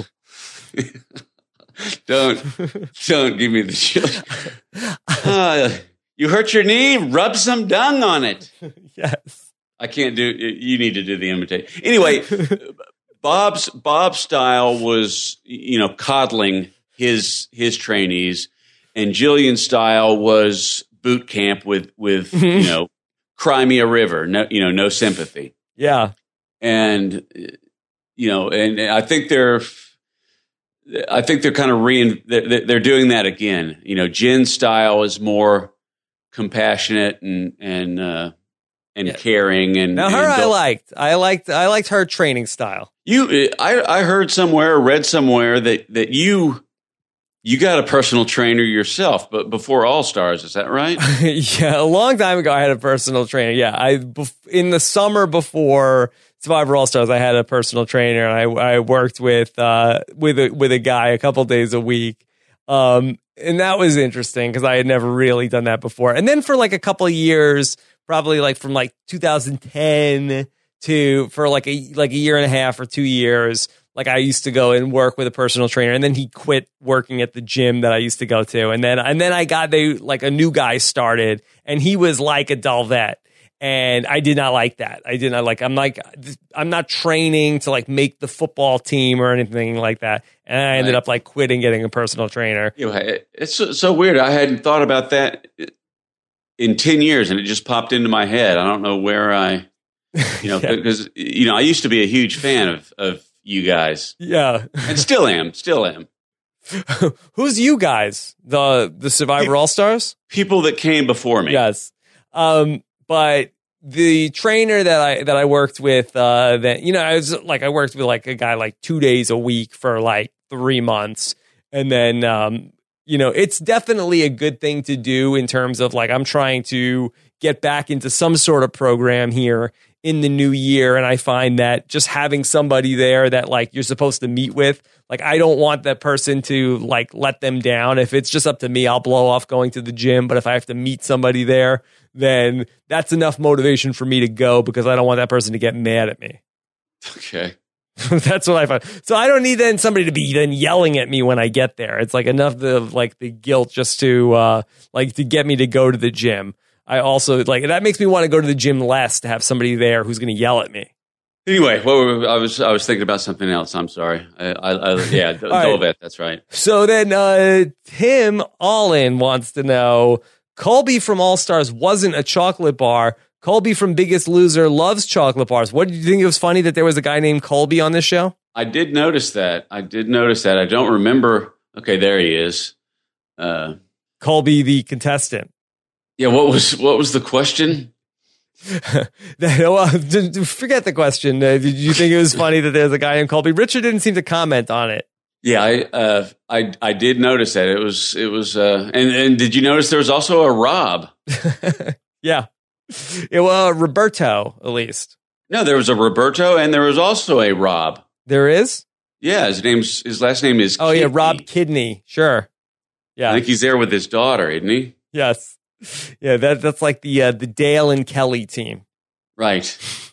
don't, don't give me the chill. Uh, you hurt your knee? Rub some dung on it. Yes. I can't do. You need to do the imitation. Anyway, Bob's Bob's style was, you know, coddling his his trainees, and Jillian's style was boot camp with with you know. Cry me a river, no, you know, no sympathy. Yeah, and you know, and I think they're, I think they're kind of re, they're, they're doing that again. You know, Jen's style is more compassionate and and uh, and yeah. caring. And now her, and I liked, I liked, I liked her training style. You, I, I heard somewhere, read somewhere that that you You got a personal trainer yourself, but before All Stars, is that right? Yeah, a long time ago, I had a personal trainer. Yeah, I in the summer before Survivor All Stars, I had a personal trainer, and I I worked with uh with a with a guy a couple days a week, um, and that was interesting because I had never really done that before. And then for like a couple of years, probably like from like two thousand ten to for like a like a year and a half or two years. Like I used to go and work with a personal trainer, and then he quit working at the gym that I used to go to. And then, and then I got they like a new guy started, and he was like a dull vet. And I did not like that. I did not like, I'm like, I'm not training to like make the football team or anything like that. And I ended right. up like quitting getting a personal trainer. You know, it's so, so weird. I hadn't thought about that in ten years, and it just popped into my head. I don't know where I, you know, yeah. because, you know, I used to be a huge fan of, of, you guys. Yeah. And still am. Still am. Who's you guys? The the Survivor All-Stars? People that came before me. Yes. Um, but the trainer that I that I worked with, uh, that you know, I was like I worked with like a guy like two days a week for like three months. And then um, you know, it's definitely a good thing to do in terms of like I'm trying to get back into some sort of program here in the new year. And I find that just having somebody there that like you're supposed to meet with, like I don't want that person to like let them down. If it's just up to me, I'll blow off going to the gym. But if I have to meet somebody there, then that's enough motivation for me to go because I don't want that person to get mad at me. Okay. That's what I find. So I don't need then somebody to be then yelling at me when I get there. It's like enough of like the guilt just to uh, like to get me to go to the gym. I also like that makes me want to go to the gym less to have somebody there who's going to yell at me. Anyway, well, I was I was thinking about something else. I'm sorry. I, I, I yeah, Dovette. Right. That's right. So then uh, Tim Allin wants to know: Colby from All Stars wasn't a chocolate bar. Colby from Biggest Loser loves chocolate bars. What did you think it was funny that there was a guy named Colby on this show? I did notice that. I did notice that. I don't remember. Okay, there he is. Uh, Colby, the contestant. Yeah, what was what was the question? well, forget the question. Uh, did you think it was funny that there's a guy named Colby? Richard didn't seem to comment on it. Yeah, I uh, I I did notice that it was it was. Uh, and and did you notice there was also a Rob? Yeah, it was uh, Roberto at least. No, there was a Roberto, and there was also a Rob. There is. Yeah, his name's his last name is. Oh Kidney. yeah, Rob Kidney. Sure. Yeah, I think he's there with his daughter, isn't he? Yes. Yeah, that that's like the uh, the Dale and Kelly team, right?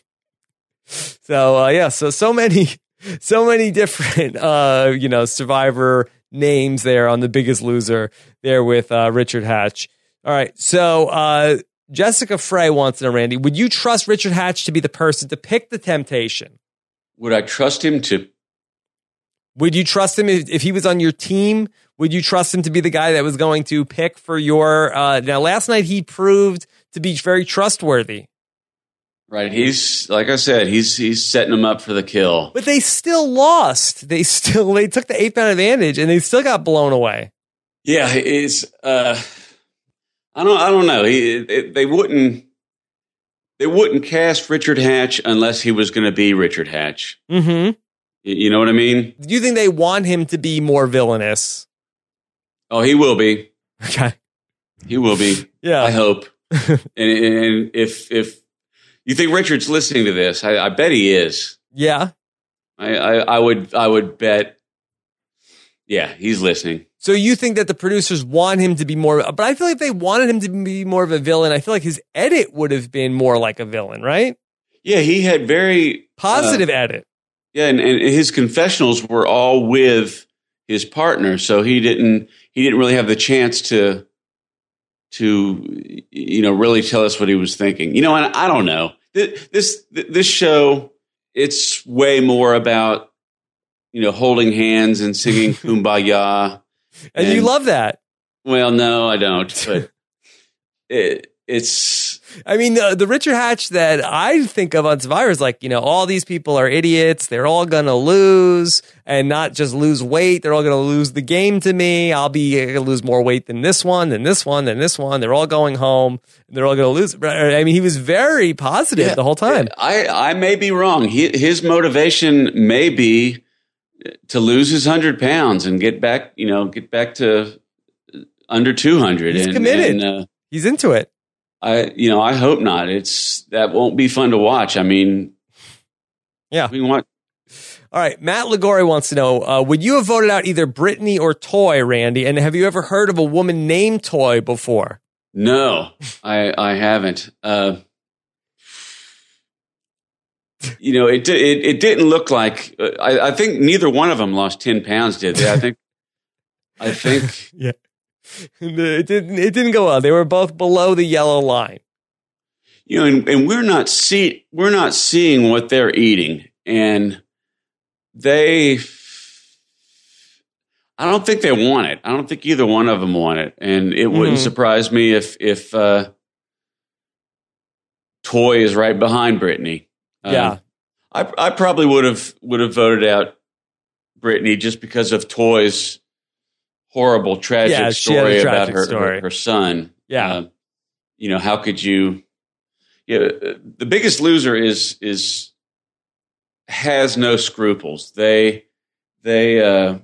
So uh, yeah, so so many so many different uh, you know Survivor names there on The Biggest Loser there with uh, Richard Hatch. All right, so uh, Jessica Frey wants to know, Randy, would you trust Richard Hatch to be the person to pick the temptation? Would I trust him to? Would you trust him if, if he was on your team? Would you trust him to be the guy that was going to pick for your... Uh, now, last night he proved to be very trustworthy. Right. He's, like I said, he's he's setting them up for the kill. But they still lost. They still... They took the eight-pound advantage, and they still got blown away. Yeah, it's... Uh, I don't I don't know. He, it, they wouldn't... They wouldn't cast Richard Hatch unless he was going to be Richard Hatch. Mm-hmm. You know what I mean? Do you think they want him to be more villainous? Oh, he will be. Okay. He will be. Yeah. I hope. and, and if if you think Richard's listening to this, I, I bet he is. Yeah. I, I, I would I would bet. Yeah, he's listening. So you think that the producers want him to be more, but I feel like if they wanted him to be more of a villain, I feel like his edit would have been more like a villain, right? Yeah, he had very positive uh, edit. Yeah, and, and his confessionals were all with his partner, so he didn't he didn't really have the chance to to you know really tell us what he was thinking. You know, and I don't know. This this show, it's way more about you know holding hands and singing Kumbaya. And, and you love that. Well, no, I don't. But it, it's. I mean, the, the Richard Hatch that I think of on Survivor is like, you know, all these people are idiots. They're all going to lose and not just lose weight. They're all going to lose the game to me. I'll be going to lose more weight than this one, than this one, than this one. They're all going home. And they're all going to lose. I mean, he was very positive yeah, the whole time. I, I may be wrong. He, his motivation may be to lose his hundred pounds and get back, you know, get back to under two hundred. He's and, committed. And, uh, He's into it. I, you know, I hope not. It's that won't be fun to watch. I mean, yeah, we want. All right, Matt Ligori wants to know: uh, would you have voted out either Brittany or Toy, Randy? And have you ever heard of a woman named Toy before? No, I, I haven't. Uh, you know, it, it it didn't look like. Uh, I, I think neither one of them lost ten pounds, did they? I think. I think. Yeah. It didn't. It didn't go well. They were both below the yellow line. You know, and, and we're not see we're not seeing what they're eating, and they. I don't think they want it. I don't think either one of them want it, and it wouldn't mm-hmm. surprise me if if uh, Toy is right behind Brittany. Yeah, um, I I probably would have would have voted out Brittany just because of Toy's horrible, tragic yeah, story tragic about her, story. her her son. Yeah, uh, you know, how could you? Yeah, the Biggest Loser is is has no scruples. They they uh,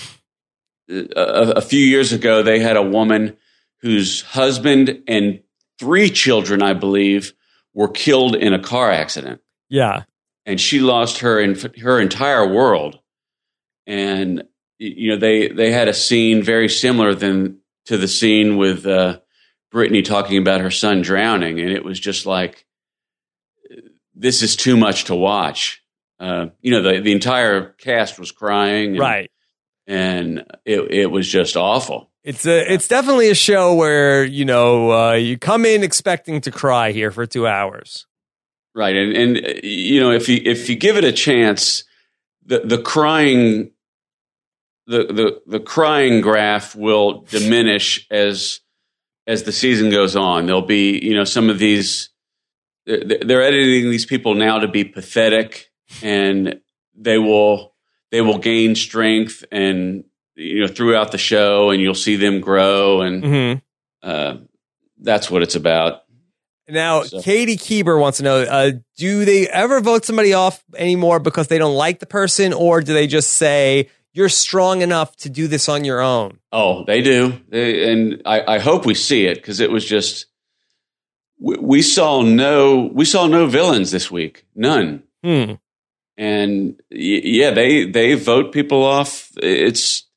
a, a few years ago they had a woman whose husband and three children, I believe, were killed in a car accident. Yeah, and she lost her in her entire world. And you know, they they had a scene very similar than to the scene with uh, Brittany talking about her son drowning, and it was just like, this is too much to watch. Uh, you know, the the entire cast was crying, and, right, and it it was just awful. It's a it's definitely a show where you know uh, you come in expecting to cry here for two hours, right? And and you know, if you if you give it a chance, the the crying. The, the the crying graph will diminish as as the season goes on. There'll be, you know, some of these, they're editing these people now to be pathetic, and they will they will gain strength and, you know, throughout the show, and you'll see them grow, and mm-hmm. uh, that's what it's about. Now, so. Katie Keeber wants to know, uh, do they ever vote somebody off anymore because they don't like the person, or do they just say, you're strong enough to do this on your own? Oh, they do. They, and I, I hope we see it, because it was just, we, we saw no, we saw no villains this week. None. Hmm. And yeah, they, they vote people off. It's,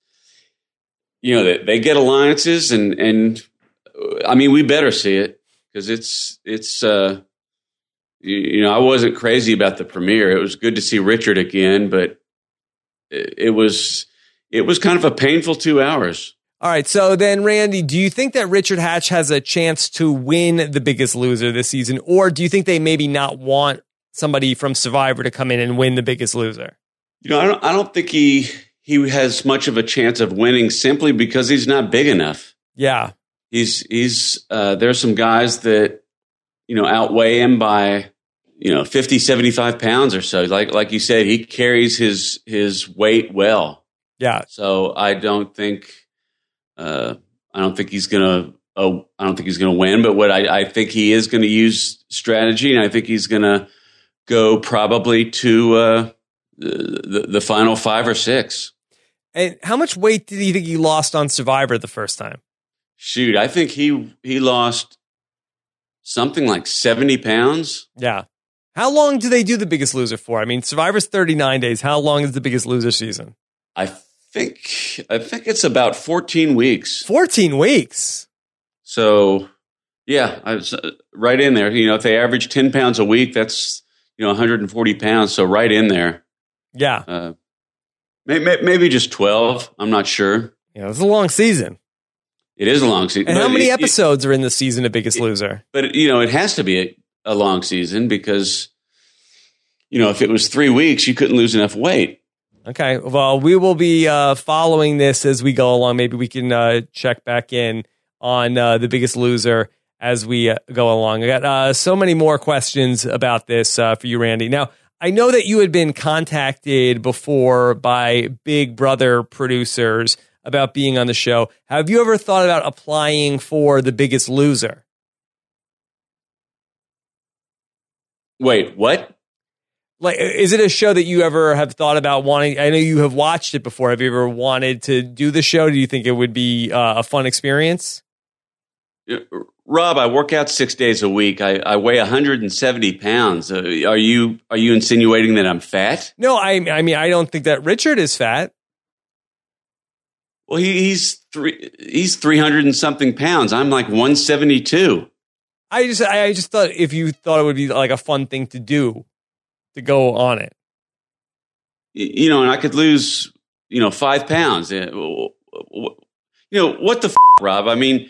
you know, they, they get alliances, and, and I mean, we better see it, because it's, it's, uh, you, you know, I wasn't crazy about the premiere. It was good to see Richard again, but it was it was kind of a painful two hours. All right. So then, Randy, do you think that Richard Hatch has a chance to win The Biggest Loser this season? Or do you think they maybe not want somebody from Survivor to come in and win The Biggest Loser? You know, I don't, I don't think he he has much of a chance of winning, simply because he's not big enough. Yeah. He's he's uh, there's some guys that, you know, outweigh him by, you know, fifty, seventy-five pounds or so. Like, like you said, he carries his, his weight well. Yeah. So I don't think, uh, I don't think he's going to, oh, I don't think he's going to win, but what I, I think he is going to use strategy, and I think he's going to go probably to, uh, the, the final five or six. And how much weight did you think he lost on Survivor the first time? Shoot, I think he, he lost something like seventy pounds. Yeah. How long do they do The Biggest Loser for? I mean, Survivor's thirty-nine days. How long is The Biggest Loser season? I think I think it's about fourteen weeks. fourteen weeks? So, yeah, I was uh, right in there. You know, if they average ten pounds a week, that's, you know, one hundred forty pounds. So right in there. Yeah. Uh, maybe, maybe just twelve. I'm not sure. Yeah, it's a long season. It is a long season. And how many it, episodes it, are in the season of Biggest it, Loser? But, you know, it has to be a, a long season, because, you know, if it was three weeks, you couldn't lose enough weight. Okay. Well, we will be uh, following this as we go along. Maybe we can uh, check back in on uh, The Biggest Loser as we uh, go along. I got uh, so many more questions about this uh, for you, Randy. Now, I know that you had been contacted before by Big Brother producers about being on the show. Have you ever thought about applying for The Biggest Loser? Wait, what? Like, is it a show that you ever have thought about wanting? I know you have watched it before. Have you ever wanted to do the show? Do you think it would be uh, a fun experience? Rob, I work out six days a week. I, I weigh one hundred seventy pounds. Uh, are you are you insinuating that I'm fat? No, I I mean I don't think that Richard is fat. Well, he, he's three he's three hundred and something pounds. I'm like one seventy-two. I just I just thought if you thought it would be like a fun thing to do, to go on it. You know, and I could lose, you know, five pounds. You know, what the f***, Rob? I mean,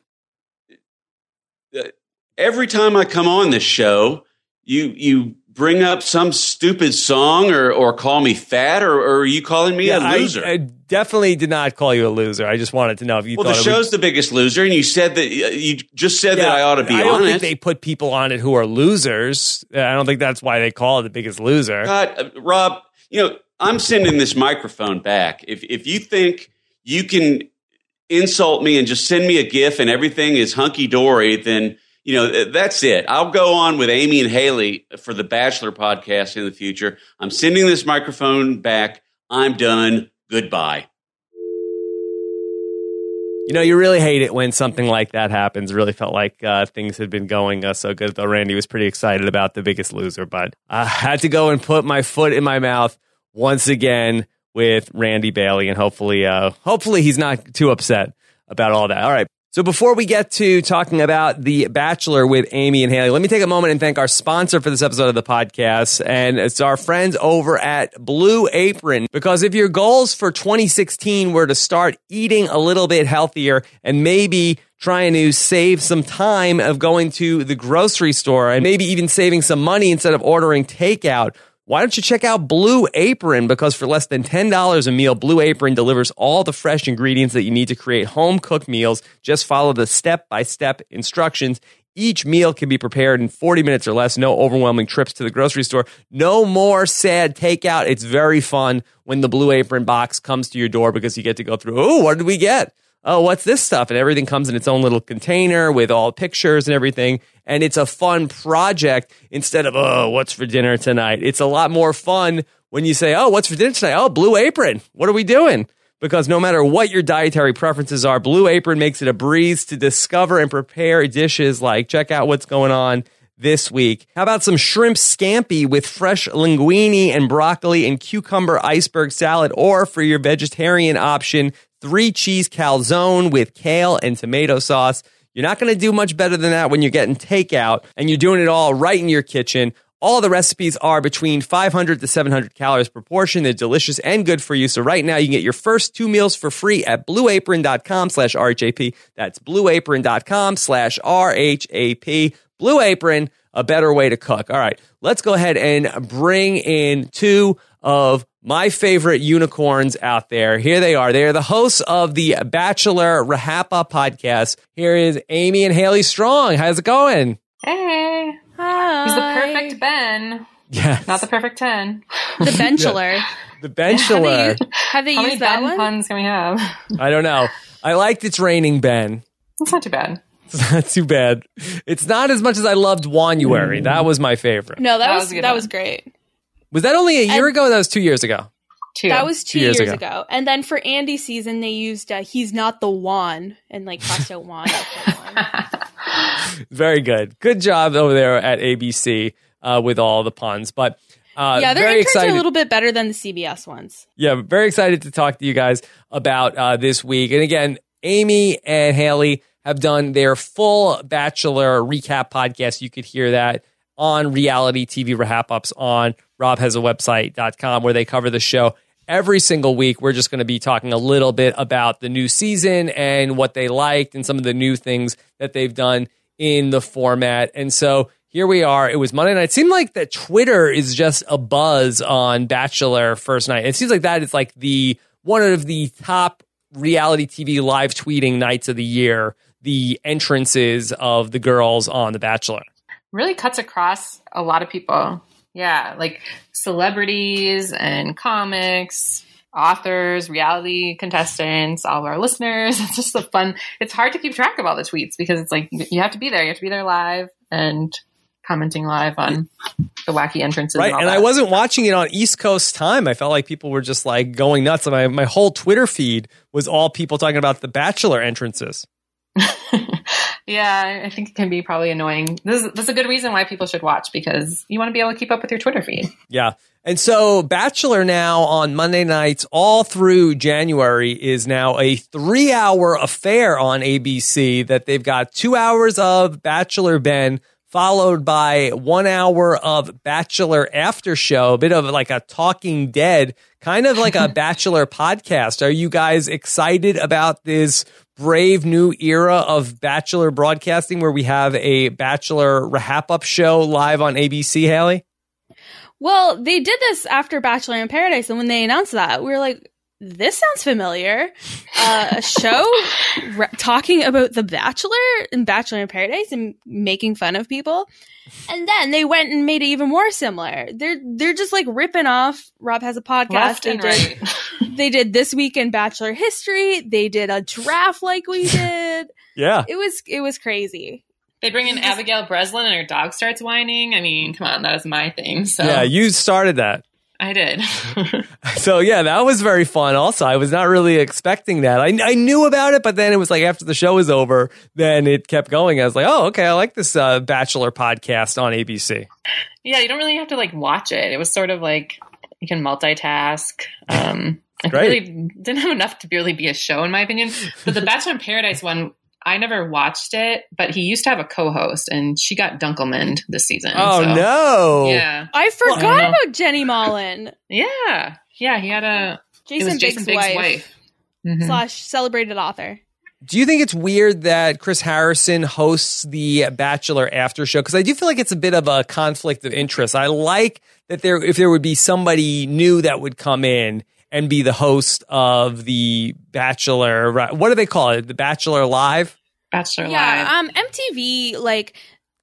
every time I come on this show, you you bring up some stupid song or, or call me fat, or, or are you calling me yeah, a loser? I, I definitely did not call you a loser. I just wanted to know if you well, thought the it show's would... the biggest loser, and you said that you just said yeah, that I ought to be I on don't it. think they put people on it who are losers. I don't think that's why they call it the biggest loser. God, uh, Rob, you know, I'm sending this microphone back. If if you think you can insult me and just send me a GIF and everything is hunky dory, then you know, that's it. I'll go on with Amy and Haley for the Bachelor podcast in the future. I'm sending this microphone back. I'm done. Goodbye. You know, you really hate it when something like that happens. Really felt like uh, things had been going uh, so good, though Randy was pretty excited about The Biggest Loser. But I had to go and put my foot in my mouth once again with Randy Bailey, and hopefully, uh, hopefully he's not too upset about all that. All right. So before we get to talking about The Bachelor with Amy and Haley, let me take a moment and thank our sponsor for this episode of the podcast, and it's our friends over at Blue Apron. Because if your goals for twenty sixteen were to start eating a little bit healthier and maybe trying to save some time of going to the grocery store and maybe even saving some money instead of ordering takeout, why don't you check out Blue Apron? Because for less than ten dollars a meal, Blue Apron delivers all the fresh ingredients that you need to create home-cooked meals. Just follow the step-by-step instructions. Each meal can be prepared in forty minutes or less. No overwhelming trips to the grocery store. No more sad takeout. It's very fun when the Blue Apron box comes to your door because you get to go through, oh, what did we get? Oh, what's this stuff? And everything comes in its own little container with all pictures and everything. And it's a fun project instead of, oh, what's for dinner tonight? It's a lot more fun when you say, oh, what's for dinner tonight? Oh, Blue Apron. What are we doing? Because no matter what your dietary preferences are, Blue Apron makes it a breeze to discover and prepare dishes like, check out what's going on this week. How about some shrimp scampi with fresh linguine and broccoli and cucumber iceberg salad? Or for your vegetarian option, three cheese calzone with kale and tomato sauce. You're not going to do much better than that when you're getting takeout and you're doing it all right in your kitchen. All the recipes are between five hundred to seven hundred calories per portion. They're delicious and good for you. So right now you can get your first two meals for free at blueapron.com slash RHAP. That's blueapron.com slash RHAP. Blue Apron, a better way to cook. All right, let's go ahead and bring in two of my favorite unicorns out there. Here they are. They are the hosts of the Bachelor RHAPA podcast. Here is Amy and Haley Strong. How's it going? Hey. Hi. He's the perfect Ben. Yes. Not the perfect ten. The Benchular. Yeah. The Benchular. Have they How used many that Ben one? puns can we have? I don't know. I liked It's Raining Ben. It's not too bad. It's not too bad. It's not as much as I loved Wanuary. Mm. That was my favorite. No, that, That was, was a good that one. was great. Was that only a year And- ago? Or that was two years ago. Two. That was two, Two years years, ago. ago. And then for Andy's season, they used uh, He's Not the Juan and like crossed out Juan. Very good. Good job over there at A B C uh, with all the puns. But uh, yeah, their very interns excited. are a little bit better than the C B S ones. Yeah, very excited to talk to you guys about uh, this week. And again, Amy and Haley have done their full Bachelor recap podcast. You could hear that on reality T V wrap-ups on rob has a website dot com, where they cover the show every single week. We're just going to be talking a little bit about the new season and what they liked and some of the new things that they've done in the format. And so here we are. It was Monday night. It seemed like that Twitter is just a buzz on Bachelor first night. It seems like that is like the one of the top reality T V live tweeting nights of the year, the entrances of the girls on The Bachelor. Really cuts across a lot of people. Yeah, like celebrities and comics, authors, reality contestants, all of our listeners. It's just a fun, it's hard to keep track of all the tweets because it's like you have to be there. You have to be there live and commenting live on the wacky entrances. Right, and, all and that. I wasn't watching it on East Coast time. I felt like people were just like going nuts. My my whole Twitter feed was all people talking about the Bachelor entrances. Yeah, I think it can be probably annoying. This is, this is a good reason why people should watch, because you want to be able to keep up with your Twitter feed. Yeah. And so Bachelor now on Monday nights all through January is now a three hour affair on A B C that they've got two hours of Bachelor Ben followed by one hour of Bachelor After Show, a bit of like a Talking Dead, kind of like a Bachelor podcast. Are you guys excited about this brave new era of Bachelor broadcasting where we have a Bachelor wrap-up show live on A B C, Haley? Well, they did this after Bachelor in Paradise, and when they announced that, we were like, this sounds familiar. Uh, a show re- talking about The Bachelor and Bachelor in Paradise and making fun of people. And then they went and made it even more similar. They're they're just like ripping off. Rob Has a Podcast. Left They and did, right. they did This Week in Bachelor History. They did a draft like we did. Yeah. It was it was crazy. They bring in Abigail Breslin and her dog starts whining. I mean, come on, that was my thing. So Yeah, you started that. I did. So yeah, that was very fun. Also, I was not really expecting that. I, I knew about it, but then it was like after the show was over, then it kept going. I was like, oh, okay, I like this uh, Bachelor podcast on A B C. Yeah, you don't really have to like watch it. It was sort of like you can multitask. Um, it Great. really didn't have enough to really be a show, in my opinion. But the Bachelor in Paradise one, I never watched it, but he used to have a co-host, and she got Dunkelman this season. Oh so, no! Yeah, I forgot Well, I don't know. about Jenny Mullen, yeah, yeah. He had a Jason, it was Biggs' Jason Biggs' wife, wife. Mhm. slash celebrated author. Do you think it's weird that Chris Harrison hosts the Bachelor After Show? Because I do feel like it's a bit of a conflict of interest. I like that there, if there would be somebody new that would come in and be the host of the Bachelor. What do they call it? The Bachelor Live? Bachelor Live. Yeah, um, M T V, like,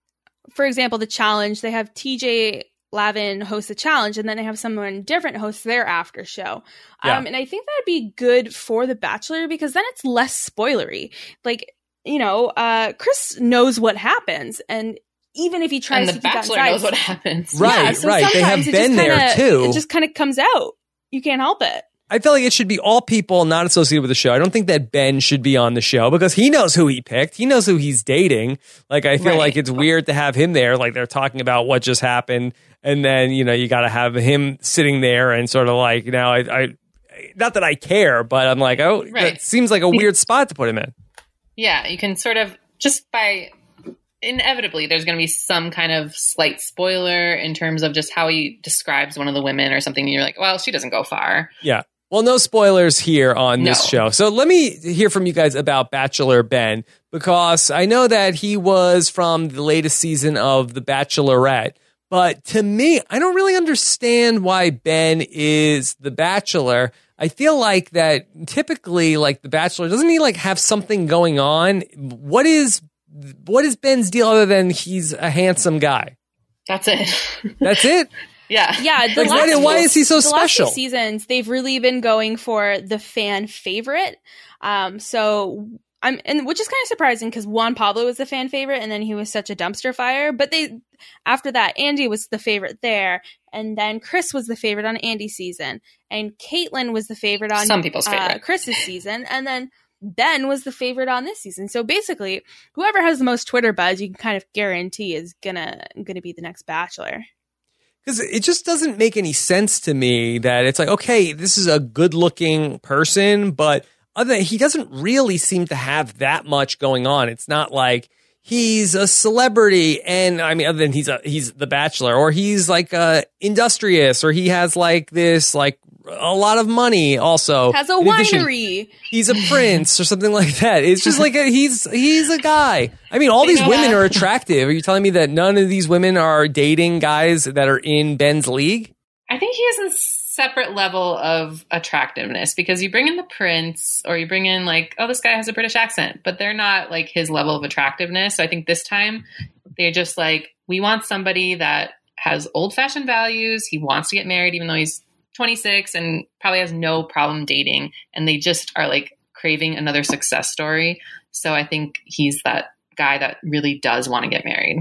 for example, The Challenge, they have T J Lavin host The Challenge, and then they have someone different host their after show. Yeah. Um, and I think that'd be good for The Bachelor because then it's less spoilery. Like, you know, uh, Chris knows what happens, and even if he tries and to the keep that Bachelor inside, knows what happens. Right, yeah, so right. They have sometimes it been just there kinda- too. It just kind of comes out. You can't help it. I feel like it should be all people not associated with the show. I don't think that Ben should be on the show because he knows who he picked. He knows who he's dating. Like, I feel Right. like it's weird to have him there. Like, they're talking about what just happened. And then, you know, you got to have him sitting there and sort of like, you know, I, I, not that I care, but I'm like, oh, Right. it seems like a weird spot to put him in. Yeah, you can sort of just by inevitably there's going to be some kind of slight spoiler in terms of just how he describes one of the women or something. And you're like, well, she doesn't go far. Yeah. Well, no spoilers here on this No. show. So let me hear from you guys about Bachelor Ben, because I know that he was from the latest season of The Bachelorette. But to me, I don't really understand why Ben is the Bachelor. I feel like that typically, like The Bachelor, doesn't he like have something going on? What is what is Ben's deal other than he's a handsome guy? That's it. That's it? Yeah. Yeah, the Like, why last did- why few- is he so the last few special? seasons, they've really been going for the fan favorite. Um, so I'm, and which is kind of surprising because Juan Pablo was the fan favorite, and then he was such a dumpster fire. But they, after that, Andy was the favorite there, and then Chris was the favorite on Andy's season, and Caitlyn was the favorite on Some people's uh, favorite. Chris's season, and then Ben was the favorite on this season. So basically, whoever has the most Twitter buzz, you can kind of guarantee is gonna gonna be the next Bachelor. Because it just doesn't make any sense to me that it's like, okay, this is a good looking person, but other than, he doesn't really seem to have that much going on. It's not like he's a celebrity, and I mean, other than he's a he's the Bachelor, or he's like uh industrious, or he has like this like a lot of money. Also, Has a In addition, winery. he's a prince or something like that. It's just like a, he's he's a guy. I mean, all They these know women that. are attractive. Are you telling me that none of these women are dating guys that are in Ben's league? I think he has a separate level of attractiveness because you bring in the prince or you bring in like, oh, this guy has a British accent, but they're not like his level of attractiveness. So I think this time they're just like, we want somebody that has old fashioned values. He wants to get married, even though he's twenty-six and probably has no problem dating. And they just are like craving another success story. So I think he's that guy that really does want to get married.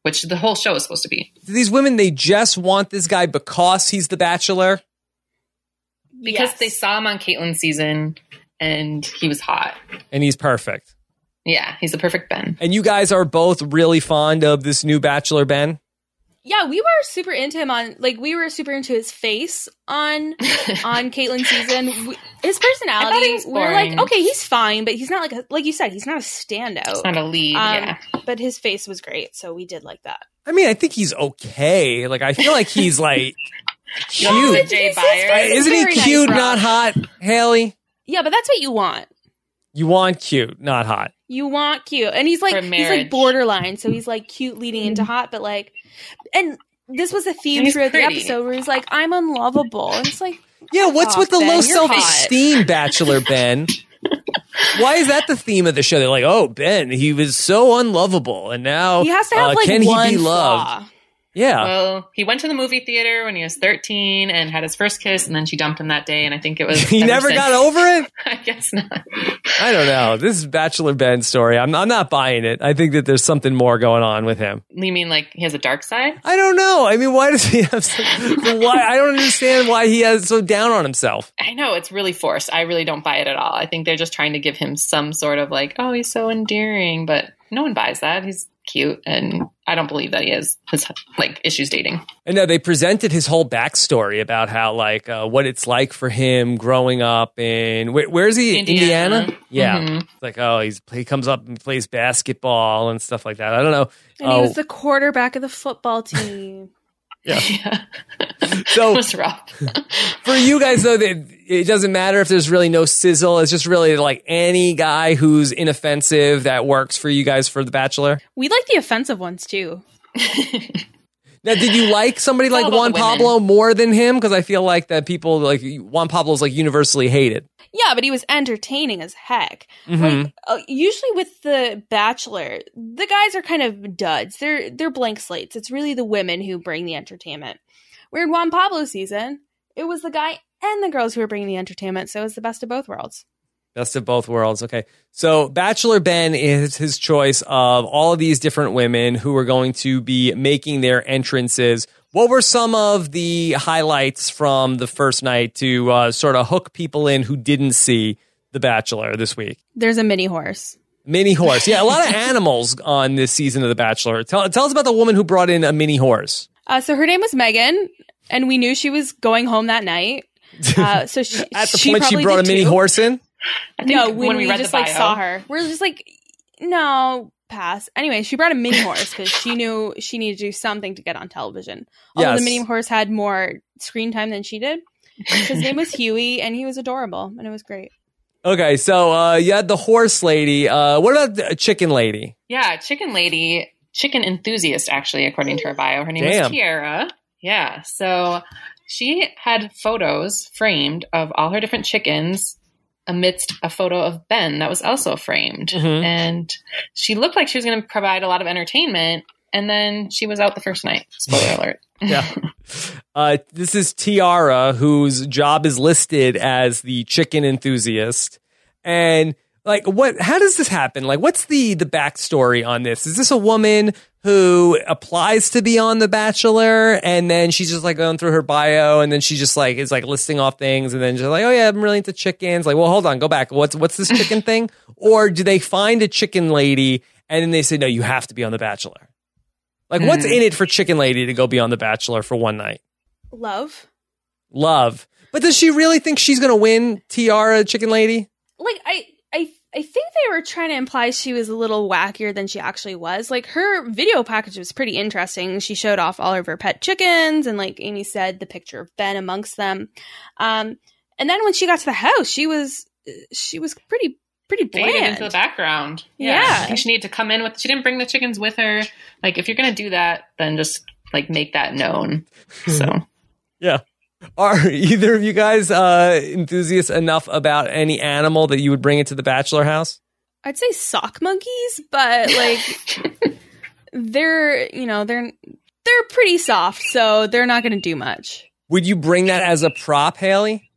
which the whole show is supposed to be. These women, they just want this guy because he's the Bachelor? Because Yes. they saw him on Caitlyn's season and he was hot. And he's perfect. Yeah, he's the perfect Ben. And you guys are both really fond of this new Bachelor, Ben? Yeah, we were super into him on, like, we were super into his face on on Caitlyn's season. We, his personality, he was we were like, boring. okay, he's fine, but he's not like, a, like you said, he's not a standout. It's not a lead, Um, yeah. But his face was great, so we did like that. I mean, I think he's okay. Like, I feel like he's, like, You know, cute. Jay His- his Byers. face is Isn't he very nice, cute, Rob. not hot, Haley? Yeah, but that's what you want. You want cute, not hot. You want cute. And he's like, For he's marriage. like borderline, so he's like cute leading into hot, but like, and this was a theme And he's throughout pretty. the episode where he's like, I'm unlovable. And it's like, Yeah, what's off, with the Ben. low You're self-esteem, Bachelor Ben? Why is that the theme of the show? They're like, oh, Ben, he was so unlovable, and now he has to have uh, like can one he be loved? flaw. Yeah. Well, he went to the movie theater when he was thirteen and had his first kiss, and then she dumped him that day, and I think it was... He ever never since. got over it? I guess not. I don't know. This is Bachelor Ben's story. I'm, I'm not buying it. I think that there's something more going on with him. You mean like he has a dark side? I don't know. I mean, why does he have so, why? I don't understand why he has so down on himself. I know, it's really forced. I really don't buy it at all. I think they're just trying to give him some sort of like, oh, he's so endearing, but no one buys that. He's cute, and I don't believe that he has his like issues dating. And no, they presented his whole backstory about how, like, uh, what it's like for him growing up in where, where is he? Indiana. Indiana? Yeah, Mhm. it's like, oh, he's he comes up and plays basketball and stuff like that. I don't know. And oh, he was the quarterback of the football team. yeah. Yeah. So It was rough. for you guys, though, that it doesn't matter if there's really no sizzle. It's just really like any guy who's inoffensive that works for you guys for The Bachelor. We like the offensive ones too. Now, did you like somebody like all about Juan the women. Pablo more than him? Because I feel like that people like Juan Pablo's like universally hated. Yeah, but he was entertaining as heck. Mhm. Like uh, usually with the Bachelor, the guys are kind of duds. They're they're blank slates. It's really the women who bring the entertainment. Where in Juan Pablo's season, it was the guy and the girls who were bringing the entertainment. So it was the best of both worlds. Best of both worlds. Okay. So Bachelor Ben is his choice of all of these different women who are going to be making their entrances. What were some of the highlights from the first night to uh, sort of hook people in who didn't see The Bachelor this week? There's a mini horse. Mini horse. Yeah, a lot of animals on this season of The Bachelor. Tell, tell us about the woman who brought in a mini horse. Uh, so her name was Megan, and we knew she was going home that night. Uh, so she, At the she point she probably brought a did mini too. horse in? I think No, when, when we, we read just the like bio. saw her, we're just like, no, pass. Anyway, she brought a mini horse because she knew she needed to do something to get on television. Although Yes. the mini horse had more screen time than she did. His name was Huey, and he was adorable, and it was great. Okay, so uh, you had the horse lady. Uh, what about the chicken lady? Yeah, chicken lady, chicken enthusiast, actually, according to her bio. Her name Damn. is Kiara. Yeah, so she had photos framed of all her different chickens amidst a photo of Ben that was also framed. Mhm. And she looked like she was going to provide a lot of entertainment, and then she was out the first night. Spoiler alert. Yeah. Uh, this is Tiara, whose job is listed as the chicken enthusiast. And like, what? How does this happen? Like, what's the the backstory on this? Is this a woman who applies to be on The Bachelor, and then she's just like going through her bio, and then she just like is like listing off things, and then just like, oh yeah, I'm really into chickens. Like, well, hold on, go back. What's what's this chicken thing? Or do they find a chicken lady, and then they say, no, you have to be on The Bachelor? Like, what's in it for chicken lady to go be on The Bachelor for one night? Love. Love. But does she really think she's going to win, Tiara, chicken lady? Like, I, I, I think they were trying to imply she was a little wackier than she actually was. Like, her video package was pretty interesting. She showed off all of her pet chickens, and like Amy said, the picture of Ben amongst them. Um, and then when she got to the house, she was, she was pretty, pretty Faded bland. into the background. Yeah. I think she needed to come in with, she didn't bring the chickens with her. Like, if you're going to do that, then just like make that known. So. Yeah. Are either of you guys uh, enthusiasts enough about any animal that you would bring into the Bachelor house? I'd say sock monkeys, but like they're, you know, they're they're pretty soft, so they're not going to do much. Would you bring that as a prop, Haley?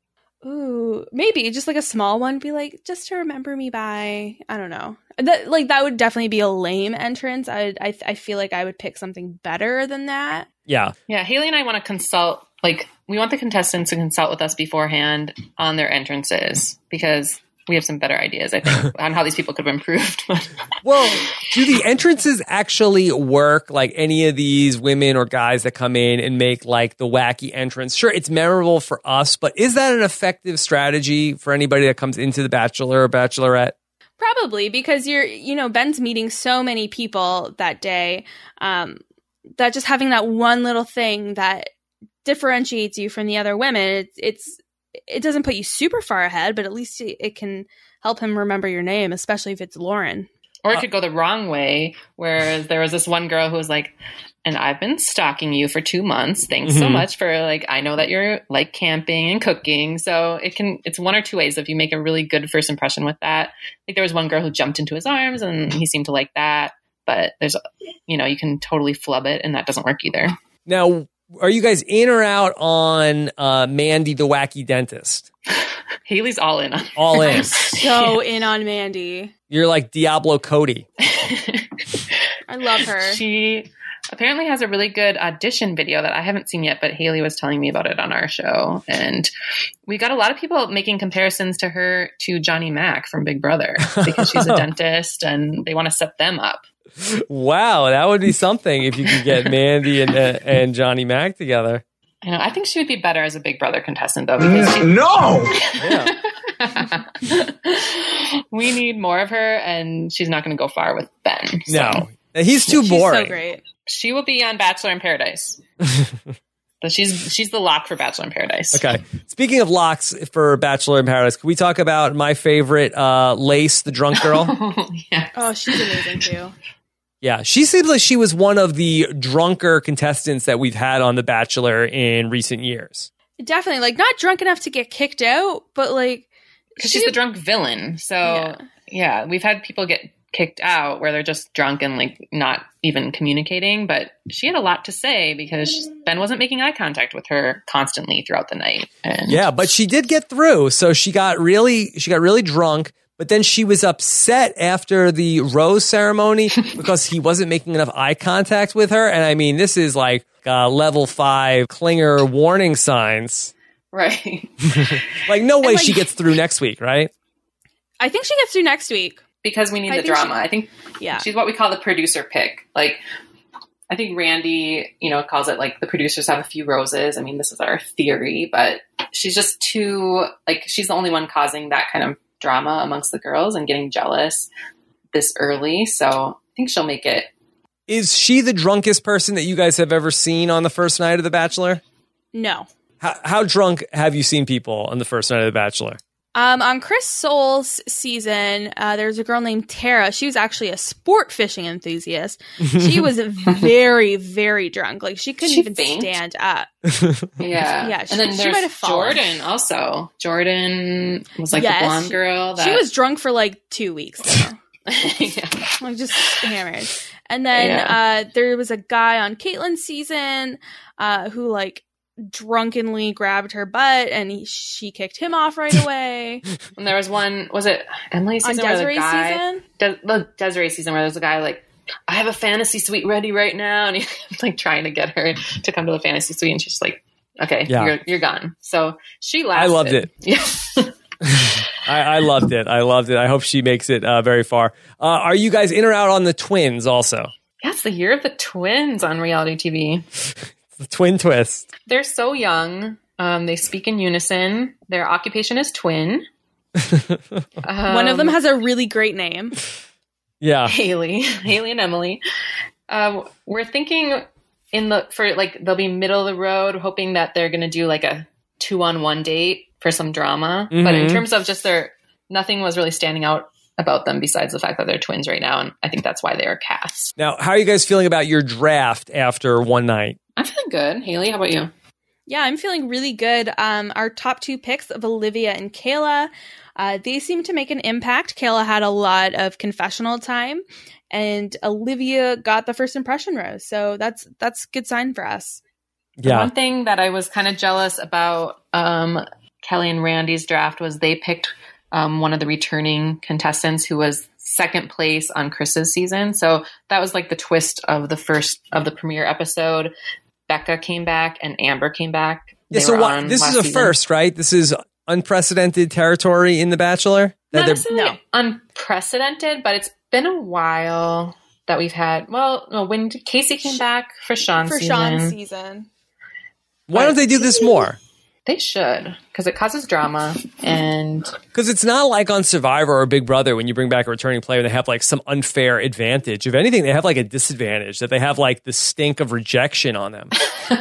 Ooh, maybe just like a small one. Be like, just to remember me by. I don't know. That like that would definitely be a lame entrance. I I I feel like I would pick something better than that. Yeah. Yeah, Haley and I want to consult, like, we want the contestants to consult with us beforehand on their entrances because we have some better ideas, I think, on how these people could have improved. Well, do the entrances actually work like any of these women or guys that come in and make like the wacky entrance? Sure, it's memorable for us, but is that an effective strategy for anybody that comes into the Bachelor or Bachelorette? Probably, because you're, you know, Ben's meeting so many people that day. Um, that just having that one little thing that differentiates you from the other women, it's, it's it doesn't put you super far ahead, but at least it can help him remember your name, especially if it's Lauren. Or it could go the wrong way, where there was this one girl who was like, and I've been stalking you for two months. Thanks mm-hmm. so much for, like, I know that you're like camping and cooking. So it can, it's one or two ways. If you make a really good first impression with that, like there was one girl who jumped into his arms and he seemed to like that. But there's, you know, you can totally flub it and that doesn't work either. Now, are you guys in or out on uh, Mandy the Wacky Dentist? Haley's all in on All in. So in on Mandy. You're like Diablo Cody. I love her. She apparently has a really good audition video that I haven't seen yet, but Haley was telling me about it on our show. And we got a lot of people making comparisons to her to Johnny Mac from Big Brother because she's a dentist and they want to set them up. Wow, that would be something if you could get Mandy and uh, and Johnny Mac together. I know. I think she would be better as a Big Brother contestant, though. Because she- no! Yeah. We need more of her, and she's not going to go far with Ben. So. No, he's too she's boring. So great. She will be on Bachelor in Paradise. So she's she's the lock for Bachelor in Paradise. Okay. Speaking of locks for Bachelor in Paradise, can we talk about my favorite, uh, Lace, the drunk girl? Yeah. Oh, she's amazing too. Yeah, she seems like she was one of the drunker contestants that we've had on The Bachelor in recent years. Definitely, like not drunk enough to get kicked out, but like because she, she's the drunk villain. So yeah. yeah, we've had people get kicked out where they're just drunk and like not even communicating, but she had a lot to say because Ben wasn't making eye contact with her constantly throughout the night. And yeah, but she did get through. So she got really, she got really drunk, but then she was upset after the rose ceremony because he wasn't making enough eye contact with her. And I mean, this is like uh, level five Klinger warning signs. Right. Like no way like, she gets through next week, right? I think she gets through next week. Because we need I the drama. She, I think yeah. she's what we call the producer pick. Like, I think Randy, you know, calls it like the producers have a few roses. I mean, this is our theory, but she's just too, like, she's the only one causing that kind of drama amongst the girls and getting jealous this early. So I think she'll make it. Is she the drunkest person that you guys have ever seen on the first night of The Bachelor? No. How, how drunk have you seen people on the first night of The Bachelor? Um, on Chris Soule's season, uh, there was a girl named Tara. She was actually a sport fishing enthusiast. She was very, very drunk. Like she couldn't she even faint? stand up. Yeah, yeah. She, and then she there's might have fallen. Jordan also. Jordan was like yes. the blonde girl. That... She was drunk for like two weeks. Though. Yeah. Like just hammered. And then yeah. uh, there was a guy on Caitlyn's season uh, who like drunkenly grabbed her butt and he, she kicked him off right away. And there was one, was it Emily's season? On Desiree's where the guy, season? De- the Desiree season where there's a guy like, I have a fantasy suite ready right now. And he's like trying to get her to come to the fantasy suite. And she's just like, okay, yeah. you're, you're gone. So she lasted. I loved it. Yeah. I, I loved it. I loved it. I hope she makes it uh, very far. Uh, are you guys in or out on the twins also? Yeah, it's the year of the twins on reality T V. The twin twist. They're so young. Um, they speak in unison. Their occupation is twin. um, One of them has a really great name. Yeah. Haley. Haley and Emily. Uh, we're thinking in the for like they'll be middle of the road, hoping that they're going to do like a two on one date for some drama. Mm-hmm. But in terms of just their, nothing was really standing out about them besides the fact that they're twins right now. And I think that's why they are cast. Now, how are you guys feeling about your draft after one night? I'm feeling good. Haley, how about you? Yeah, I'm feeling really good. Um, our top two picks of Olivia and Kayla, uh, they seem to make an impact. Kayla had a lot of confessional time, and Olivia got the first impression rose. So that's that's a good sign for us. Yeah. One thing that I was kind of jealous about um, Kelly and Randy's draft was they picked um, one of the returning contestants who was second place on Chris's season. So that was like the twist of the first of the premiere episode. Becca came back and Amber came back. Yeah, They so were what, on this is last a season. first, right? This is unprecedented territory in The Bachelor? That Not they're- necessarily No. unprecedented, but it's been a while that we've had. Well, no, when Casey came back for Sean's For season, Sean's season. Why don't they do this more? they should, because it causes drama. And Because it's not like on Survivor or Big Brother when you bring back a returning player, they have like some unfair advantage. If anything, they have like a disadvantage that they have like the stink of rejection on them.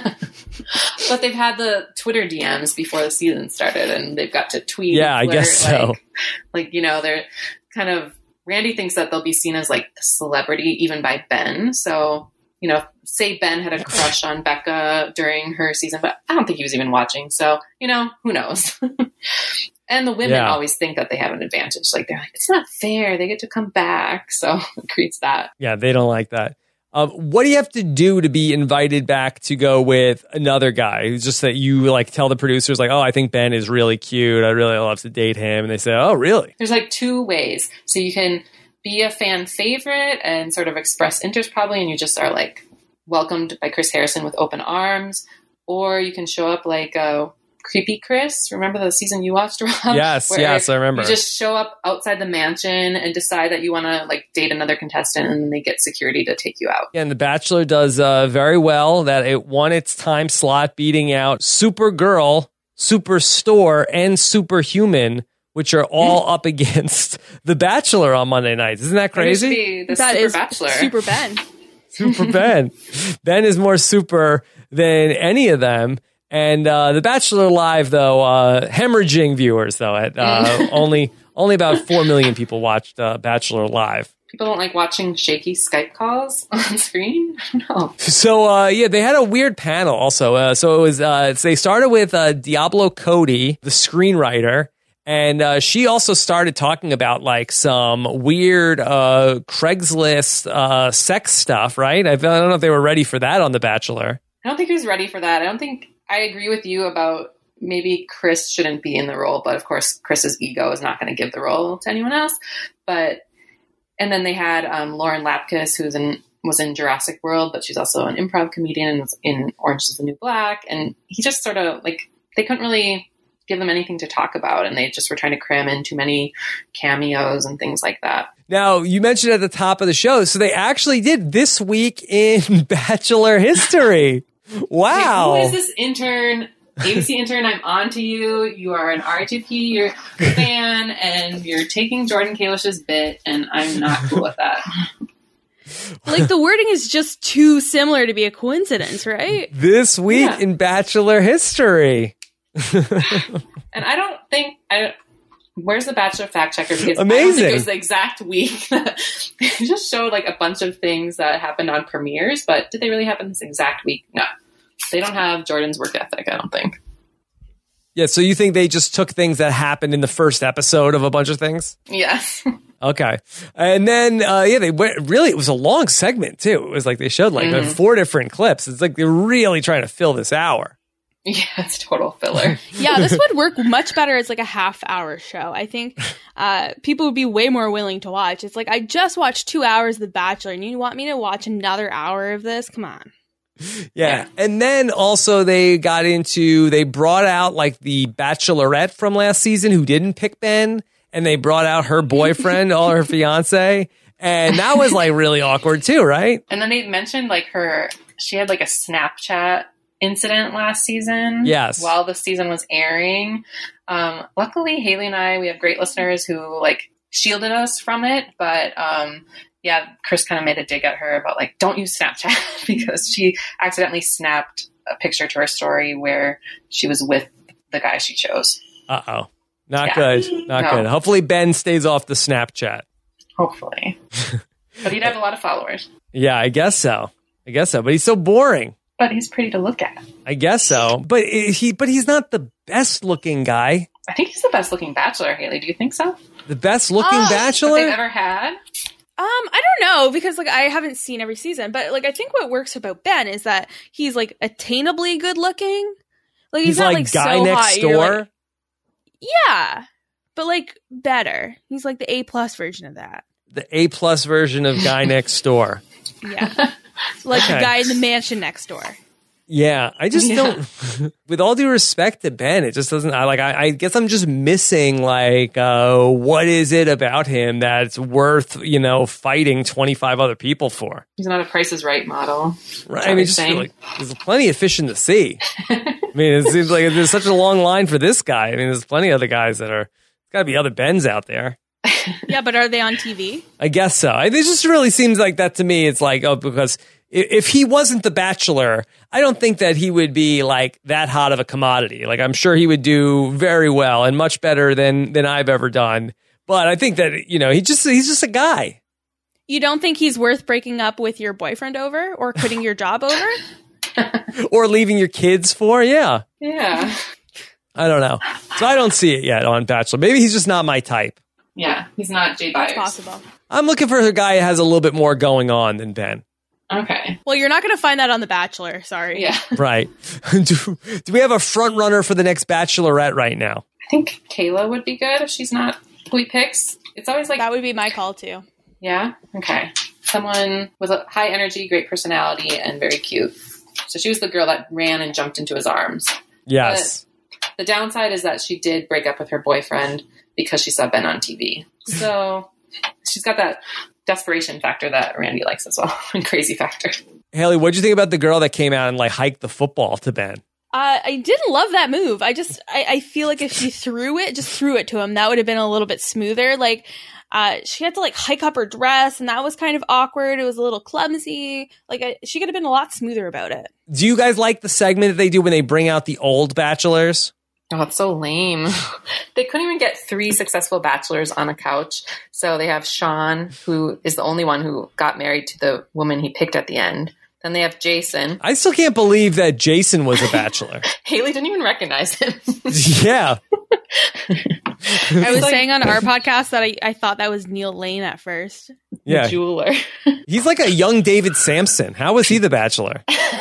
but they've had the Twitter D Ms before the season started, and they've got to tweet. Yeah, and I guess flirt, so. Like, like you know, they're kind of. Randy thinks that they'll be seen as like a celebrity even by Ben. So, you know, say Ben had a crush on Becca during her season, but I don't think he was even watching. So, you know, who knows? And the women Yeah. always think that they have an advantage. Like they're like, it's not fair. They get to come back. So it creates that. Yeah, they don't like that. Um, what do you have to do to be invited back to go with another guy? Who's just that you like tell the producers like, oh, I think Ben is really cute. I really love to date him. And they say, oh, really? There's like two ways. So you can be a fan favorite and sort of express interest probably, and you just are like welcomed by Chris Harrison with open arms, or you can show up like a creepy Chris. Remember the season you watched, Rob? Yes, Where yes, I remember. You just show up outside the mansion and decide that you want to like date another contestant, and then they get security to take you out. Yeah, and The Bachelor does uh, very well that it won its time slot, beating out Supergirl, Superstore, and Superhuman, which are all up against The Bachelor on Monday nights. Isn't that Maybe it should crazy? be the That Super is Bachelor. Super Ben. Super Ben. Ben is more super than any of them. And uh, The Bachelor Live, though, uh, hemorrhaging viewers, though. At uh, only only about four million people watched uh, Bachelor Live. People don't like watching shaky Skype calls on screen. No. So, uh, yeah, they had a weird panel also. Uh, so it was, uh, they started with uh, Diablo Cody, the screenwriter. And uh, she also started talking about like some weird uh, Craigslist uh, sex stuff, right? I don't know if they were ready for that on The Bachelor. I don't think he was ready for that. I don't think I agree with you about maybe Chris shouldn't be in the role, but of course Chris's ego is not going to give the role to anyone else. But and then they had um, Lauren Lapkus, who's in was in Jurassic World, but she's also an improv comedian and was in Orange is the New Black. And he just sort of like they couldn't really give them anything to talk about, and they just were trying to cram in too many cameos and things like that. Now, you mentioned at the top of the show, so they actually did This Week in Bachelor History. Wow. Like, who is this intern? A B C intern, I'm on to you. You are an R two P you're a fan, and you're taking Jordan Kalish's bit, and I'm not cool with that. Like the wording is just too similar to be a coincidence, right? This Week Yeah. in Bachelor History. And I don't think I don't, where's the Bachelor fact checker? Because I don't Amazing. think it was the exact week. They just showed like a bunch of things that happened on premieres, but did they really happen this exact week? No. They don't have Jordan's work ethic, I don't think. Yeah, so you think they just took things that happened in the first episode of a bunch of things? Yes. Okay. And then, uh, yeah, they went, really, it was a long segment too. It was like they showed like Mhm. four different clips. It's like they're really trying to fill this hour. Yeah, it's total filler. Yeah, this would work much better as like a half hour show. I think uh, people would be way more willing to watch. It's like, I just watched two hours of The Bachelor and you want me to watch another hour of this? Come on. Yeah. And then also they got into, they brought out like the Bachelorette from last season who didn't pick Ben, and they brought out her boyfriend or her fiance. And that was like really awkward too, right? And then they mentioned like her, she had like a Snapchat incident last season. Yes. While the season was airing. Um, luckily, Haley and I, we have great listeners who like shielded us from it. But um, yeah, Chris kind of made a dig at her about like, don't use Snapchat because she accidentally snapped a picture to her story where she was with the guy she chose. Uh-oh. Not Yeah. good. Not No. good. Hopefully Ben stays off the Snapchat. Hopefully. But he'd have a lot of followers. Yeah, I guess so. I guess so. But he's so boring. But he's pretty to look at. I guess so. But i- he but he's not the best looking guy. I think he's the best looking bachelor, Haley. Do you think so? The best looking Oh, That bachelor? they've ever had? Um, I don't know because like I haven't seen every season, but like I think what works about Ben is that he's like attainably good looking. Like he's, He's not like like guy so next hot, you're door. like- Yeah, but like better. He's like the A plus version of that. The A plus version of Guy Next Door. Yeah, like Okay. the guy in the mansion next door. Yeah, I just Yeah. don't. With all due respect to Ben, it just doesn't. I like. I, I guess I'm just missing. Like, uh, what is it about him that's worth you know fighting twenty-five other people for? He's not a Price is Right model. Right? what I mean, you're just saying? feel like there's plenty of fish in the sea. I mean, it seems like there's such a long line for this guy. I mean, there's plenty of other guys that are. There's got to be other Bens out there. Yeah, but are they on T V? I guess so. I, it just really seems like that to me. It's like, oh, because if, if he wasn't the Bachelor, I don't think that he would be like that hot of a commodity. Like, I'm sure he would do very well and much better than than I've ever done. But I think that you know, he just he's just a guy. You don't think he's worth breaking up with your boyfriend over or quitting your job over? Or leaving your kids for? Yeah, Yeah. I don't know. So I don't see it yet on Bachelor. Maybe he's just not my type. Yeah. He's not Jay Byers. It's possible. I'm looking for a guy who has a little bit more going on than Ben. Okay. Well, you're not going to find that on The Bachelor. Sorry. Yeah. Right. do, do we have a front runner for the next Bachelorette right now? I think Kayla would be good if she's not who he picks. It's always like, That would be my call too. yeah. Okay. Someone with a high energy, great personality, and very cute. So she was the girl that ran and jumped into his arms. Yes. The downside is that she did break up with her boyfriend because she saw Ben on T V. So she's got that desperation factor that Randy likes as well, and crazy factor. Haley, what'd you think about the girl that came out and like hiked the football to Ben? Uh, I didn't love that move. I just, I, I feel like if she threw it, just threw it to him, that would have been a little bit smoother. Like, uh, she had to like hike up her dress, and that was kind of awkward. It was a little clumsy. Like, I, she could have been a lot smoother about it. Do you guys like the segment that they do when they bring out the old bachelors? Oh, it's so lame. They couldn't even get three successful bachelors on a couch. So they have Sean, who is the only one who got married to the woman he picked at the end. Then they have Jason. I still can't believe that Jason was a bachelor. Haley didn't even recognize him. Yeah. I was saying on our podcast that I, I thought that was Neil Lane at first. Yeah. Jeweler. He's like a young David Sampson. How was he the bachelor?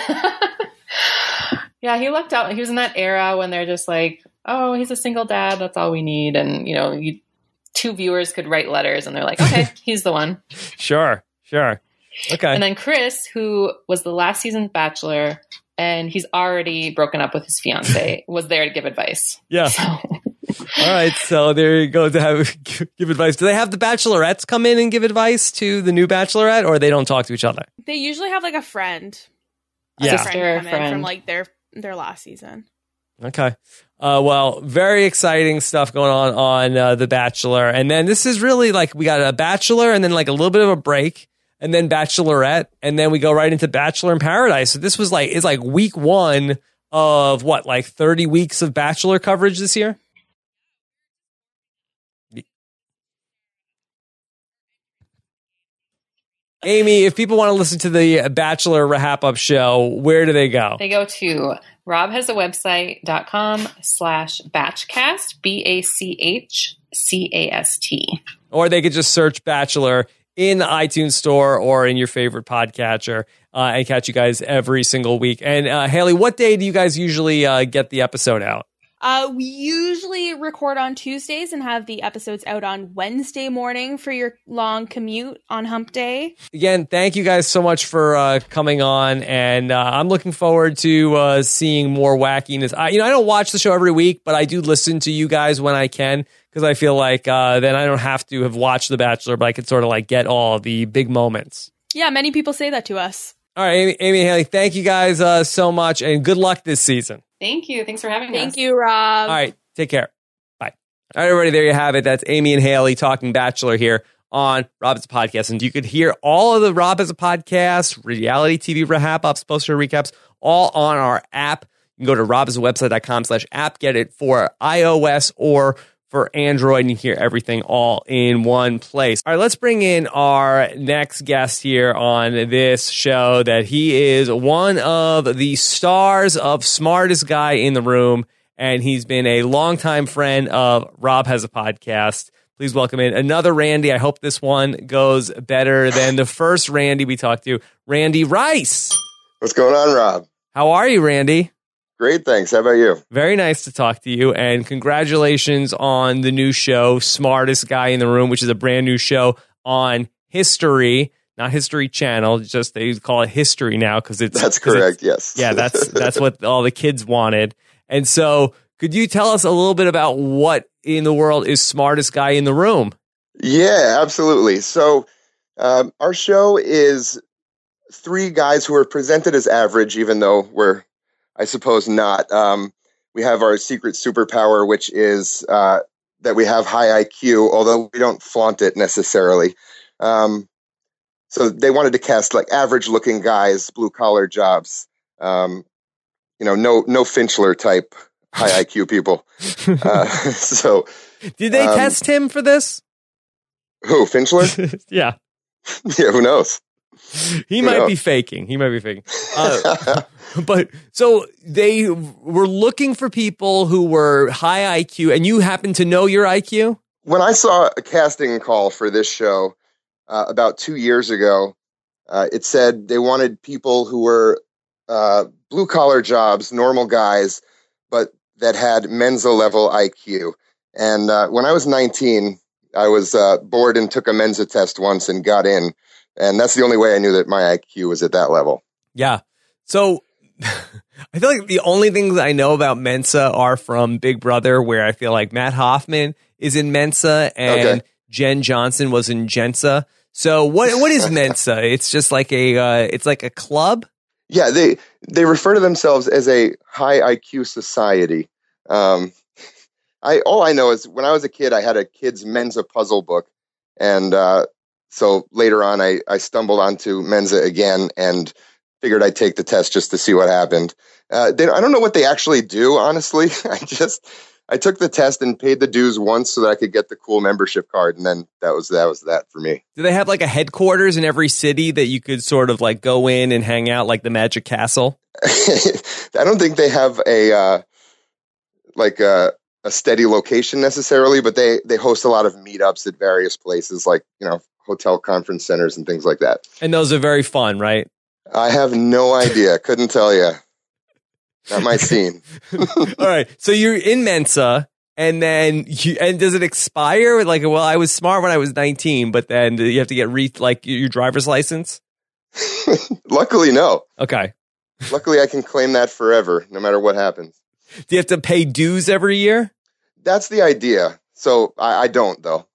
Yeah, he lucked out. He was in that era when they're just like, oh, he's a single dad. That's all we need. And, you know, you, two viewers could write letters and they're like, okay, he's the one. Sure. Sure. Okay. And then Chris, who was the last season's bachelor, and he's already broken up with his fiance, was there to give advice. Yeah. So, All right. So there you go to have, give advice. Do they have the bachelorettes come in and give advice to the new bachelorette, or they don't talk to each other? They usually have like a friend. Yeah. A Sister, friend come in friend. from like their their last season. Okay. Uh, well, very exciting stuff going on on uh, The Bachelor. And then this is really like we got a Bachelor and then like a little bit of a break and then Bachelorette. And then we go right into Bachelor in Paradise. So this was like, it's like week one of what, like thirty weeks of Bachelor coverage this year? Amy, if people want to listen to the Bachelor Wrap-Up show, where do they go? they go to robhasawebsite.com slash batchcast, B A C H C A S T. Or they could just search Bachelor in the iTunes store or in your favorite podcatcher uh, and catch you guys every single week. And uh, Haley, what day do you guys usually uh, get the episode out? Uh, we usually record on Tuesdays and have the episodes out on Wednesday morning for your long commute on Hump Day. Again, thank you guys so much for uh, coming on, and uh, I'm looking forward to uh, seeing more wackiness. I, you know, I don't watch the show every week, but I do listen to you guys when I can because I feel like uh, then I don't have to have watched The Bachelor, but I can sort of like get all the big moments. Yeah, many people say that to us. All right, Amy, Amy and Haley, thank you guys uh, so much, and good luck this season. Thank you. Thanks for having us. Thank you, Rob. All right. Take care. Bye. All right, everybody. There you have it. That's Amy and Haley talking Bachelor here on Rob Has a Podcast. And you could hear all of the Rob Has a Podcast, reality T V wrap-ups, poster recaps, all on our app. You can go to robhasawebsite.com slash app. Get it for iOS or for Android, and you hear everything all in one place. All right, let's bring in our next guest here on this show. That he is one of the stars of Smartest Guy in the Room, and he's been a longtime friend of Rob Has a Podcast. Please welcome in another Randy. I hope this one goes better than the first Randy we talked to, Randy Rice. What's going on, Rob? How are you, Randy? Great, thanks. How about you? Very nice to talk to you, and congratulations on the new show, Smartest Guy in the Room, which is a brand new show on History, not History Channel. Just they call it History now because it's that's correct. It's, yes, yeah, that's that's what all the kids wanted. And so, could you tell us a little bit about what in the world is Smartest Guy in the Room? Yeah, absolutely. So, um, our show is three guys who are presented as average, even though we're, I suppose, not. Um, we have our secret superpower, which is uh, that we have high I Q, although we don't flaunt it necessarily. Um, so they wanted to cast like average-looking guys, blue-collar jobs. Um, you know, no no Finchler type high I Q people. Uh, so, did they um, test him for this? Who, Finchler? Yeah. Yeah. Who knows? He might know? be faking. He might be faking. Uh, but so they were looking for people who were high I Q, and you happen to know your I Q? When I saw a casting call for this show uh, about two years ago, uh, it said they wanted people who were uh, blue-collar jobs, normal guys, but that had Mensa level I Q. And uh, when I was nineteen, I was uh, bored and took a Mensa test once and got in. And that's the only way I knew that my I Q was at that level. Yeah. So I feel like the only things I know about Mensa are from Big Brother, where I feel like Matt Hoffman is in Mensa and okay. Jen Johnson was in Gensa. So what what is Mensa? It's just like a uh, it's like a club. Yeah, they they refer to themselves as a high I Q society. Um, I all I know is when I was a kid, I had a kid's Mensa puzzle book, and uh, so later on, I, I stumbled onto Mensa again and figured I'd take the test just to see what happened. Uh, they, I don't know what they actually do, honestly. I just I took the test and paid the dues once so that I could get the cool membership card, and then that was that was that for me. Do they have like a headquarters in every city that you could sort of like go in and hang out, like the Magic Castle? I don't think they have a uh, like a, a steady location necessarily, but they they host a lot of meetups at various places, like you know. hotel conference centers and things like that. And those are very fun, right? I have no idea. Couldn't tell you. Not my scene. All right. So you're in Mensa, and then you, and does it expire? Like, well, I was smart when I was nineteen, but then you have to get re like your driver's license? Luckily, no. Okay. Luckily, I can claim that forever, no matter what happens. Do you have to pay dues every year? That's the idea. So I, I don't, though.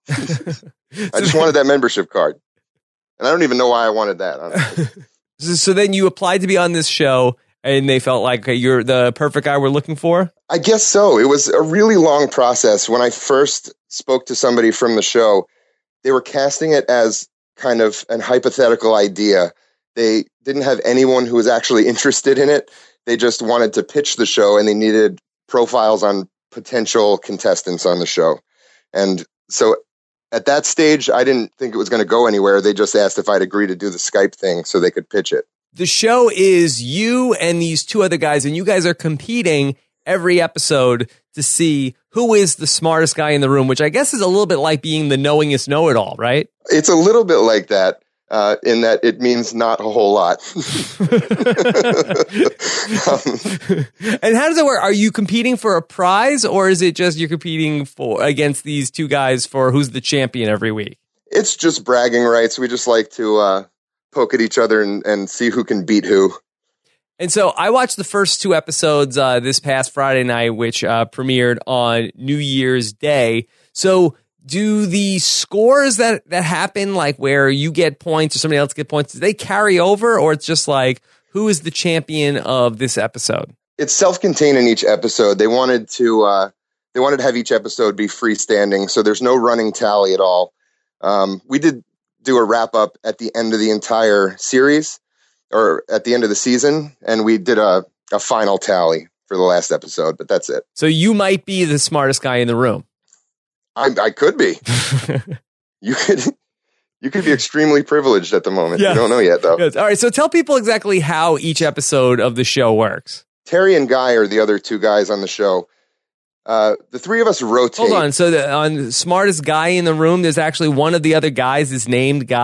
I just wanted that membership card. And I don't even know why I wanted that, honestly. So then you applied to be on this show, and they felt like you're the perfect guy we're looking for? I guess so. It was a really long process. When I first spoke to somebody from the show, they were casting it as kind of an hypothetical idea. They didn't have anyone who was actually interested in it. They just wanted to pitch the show, and they needed profiles on potential contestants on the show. And so at that stage, I didn't think it was going to go anywhere. They just asked if I'd agree to do the Skype thing so they could pitch it. The show is you and these two other guys, and you guys are competing every episode to see who is the smartest guy in the room, which I guess is a little bit like being the knowingest know-it-all, right? It's a little bit like that. Uh, in that it means not a whole lot. um, and how does it work? Are you competing for a prize, or is it just you're competing for against these two guys for who's the champion every week? It's just bragging rights. We just like to uh, poke at each other and, and see who can beat who. And so I watched the first two episodes uh, this past Friday night, which uh, premiered on New Year's Day. So do the scores that, that happen, like where you get points or somebody else get points, do they carry over, or it's just like, who is the champion of this episode? It's self-contained in each episode. They wanted to uh, they wanted to have each episode be freestanding, so there's no running tally at all. Um, we did do a wrap-up at the end of the entire series, or at the end of the season, and we did a, a final tally for the last episode, but that's it. So you might be the smartest guy in the room. I, I could be. You could you could be extremely privileged at the moment. Yeah. You don't know yet, though. Yes. All right, so tell people exactly how each episode of the show works. Terry and Guy are the other two guys on the show. Uh, the three of us rotate. Hold on. So the, on Smartest Guy in the Room, there's actually one of the other guys is named Guy?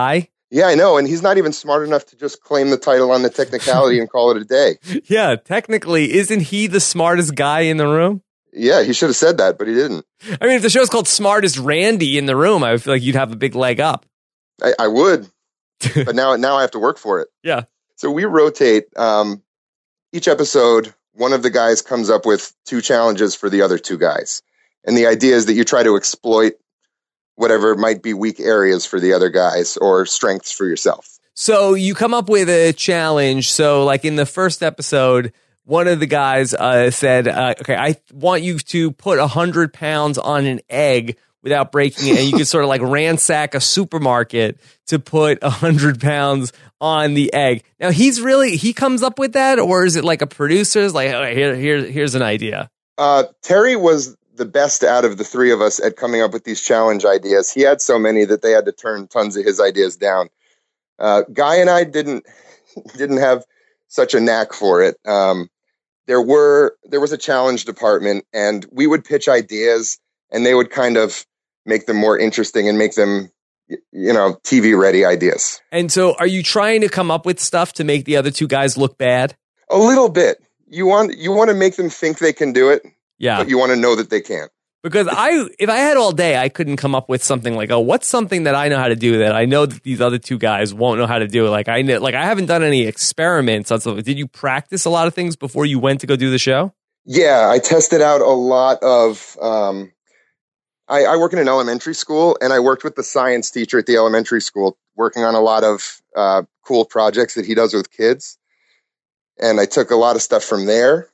Yeah, I know. And he's not even smart enough to just claim the title on the technicality and call it a day. Yeah, technically, isn't he the smartest guy in the room? Yeah, he should have said that, but he didn't. I mean, if the show's called Smartest Randy in the Room, I feel like you'd have a big leg up. I, I would, but now now I have to work for it. Yeah. So we rotate. Um, each episode, one of the guys comes up with two challenges for the other two guys. And the idea is that you try to exploit whatever might be weak areas for the other guys or strengths for yourself. So you come up with a challenge. So like in the first episode, one of the guys uh, said, uh, okay, I want you to put one hundred pounds on an egg without breaking it. And you could sort of like ransack a supermarket to put one hundred pounds on the egg. Now, he's really, he comes up with that? Or is it like a producer's like, oh, here, here, here's an idea? Uh, Terry was the best out of the three of us at coming up with these challenge ideas. He had so many that they had to turn tons of his ideas down. Uh, Guy and I didn't didn't have such a knack for it. Um, there were there was a challenge department, and we would pitch ideas, and they would kind of make them more interesting and make them, you know, T V ready ideas. And so, are you trying to come up with stuff to make the other two guys look bad? A little bit. You want you want to make them think they can do it. Yeah, but you want to know that they can't. Because I, if I had all day, I couldn't come up with something like, oh, what's something that I know how to do that I know that these other two guys won't know how to do? Like I know, like I haven't done any experiments on something. Did you practice a lot of things before you went to go do the show? Yeah, I tested out a lot of. Um, I, I work in an elementary school, and I worked with the science teacher at the elementary school, working on a lot of uh, cool projects that he does with kids. And I took a lot of stuff from there,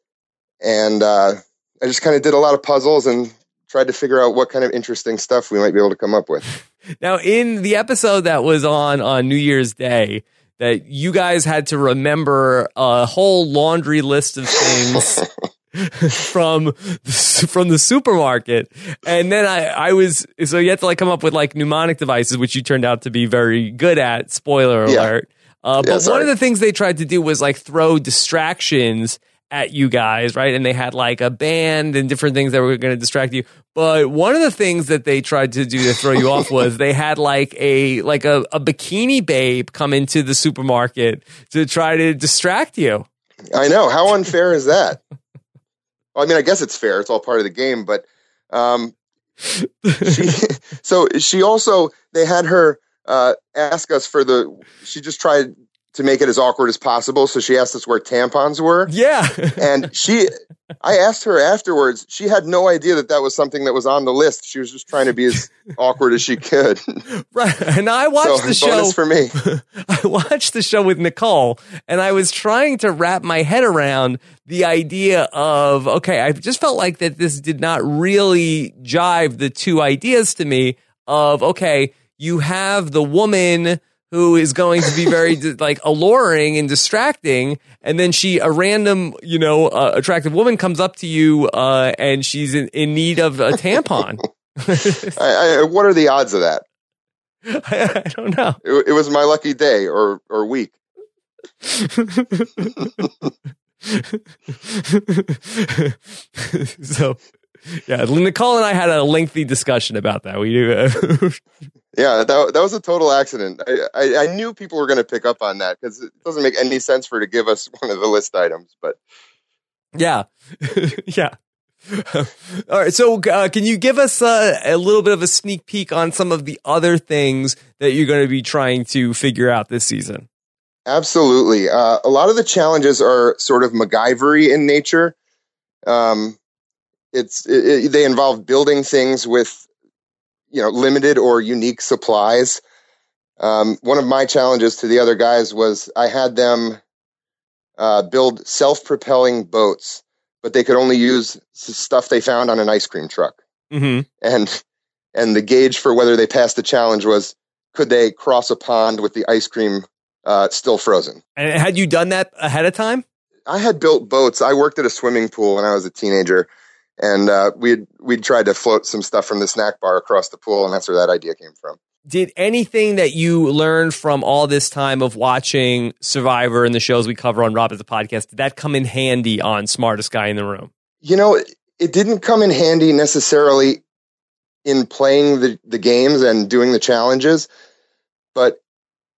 and uh, I just kind of did a lot of puzzles and tried to figure out what kind of interesting stuff we might be able to come up with. Now, in the episode that was on on New Year's Day, that you guys had to remember a whole laundry list of things from from the supermarket, and then I, I was so you had to like come up with like mnemonic devices, which you turned out to be very good at. Spoiler Yeah. alert! Uh, Yeah, but sorry. one of the things they tried to do was like throw distractions at you guys, right? And they had like a band and different things that were going to distract you. But one of the things that they tried to do to throw you off was they had like a like a, a bikini babe come into the supermarket to try to distract you. I know. How unfair is that? Well, I mean, I guess it's fair. It's all part of the game. But um, she, so she also, they had her uh, ask us for the, she just tried to make it as awkward as possible. So she asked us where tampons were. Yeah. And she, I asked her afterwards, she had no idea that that was something that was on the list. She was just trying to be as awkward as she could. Right. And I watched So, the show. bonus for me. I watched the show with Nicole, and I was trying to wrap my head around the idea of, okay, I just felt like that this did not really jive the two ideas to me of, okay, you have the woman who is going to be very like alluring and distracting, and then she, a random, you know, uh, attractive woman comes up to you, uh, and she's in, in need of a tampon. I, I, what are the odds of that? I, I don't know. It, it was my lucky day or or week. So, yeah, Nicole and I had a lengthy discussion about that. We uh, Yeah, that that was a total accident. I I, I knew people were going to pick up on that because it doesn't make any sense for her to give us one of the list items. But yeah, yeah. All right. So, uh, can you give us uh, a little bit of a sneak peek on some of the other things that you're going to be trying to figure out this season? absolutely, uh, a lot of the challenges are sort of MacGyver-y in nature. Um, it's it, it, they involve building things with, you know, limited or unique supplies. Um, one of my challenges to the other guys was I had them uh, build self-propelling boats, but they could only use stuff they found on an ice cream truck. Mm-hmm. And and the gauge for whether they passed the challenge was, could they cross a pond with the ice cream uh, still frozen? And had you done that ahead of time? I had built boats. I worked at a swimming pool when I was a teenager, and uh, we'd we'd tried to float some stuff from the snack bar across the pool, and that's where that idea came from. Did anything that you learned from all this time of watching Survivor and the shows we cover on Rob as a Podcast, did that come in handy on Smartest Guy in the Room? You know, it, it didn't come in handy necessarily in playing the, the games and doing the challenges, but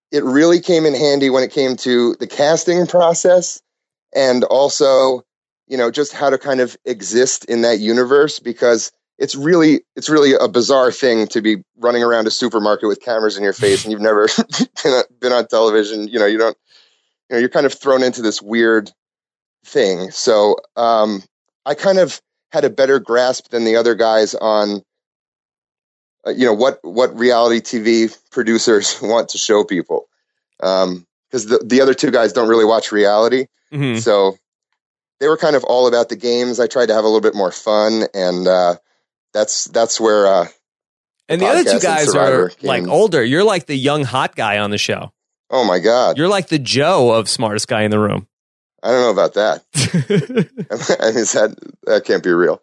it really came in handy when it came to the casting process and also, you know, just how to kind of exist in that universe, because it's really it's really a bizarre thing to be running around a supermarket with cameras in your face and you've never been, been on television. You know, you don't, you know, you're kind of thrown into this weird thing. So um, I kind of had a better grasp than the other guys on, uh, you know, what, what reality T V producers want to show people. Um, because the, the other two guys don't really watch reality. Mm-hmm. So they were kind of all about the games. I tried to have a little bit more fun, and uh, that's that's where. Uh, and the other two guys are like older. You're like the young hot guy on the show. Oh my God! You're like the Joe of Smartest Guy in the Room. I don't know about that. I mean, that that can't be real.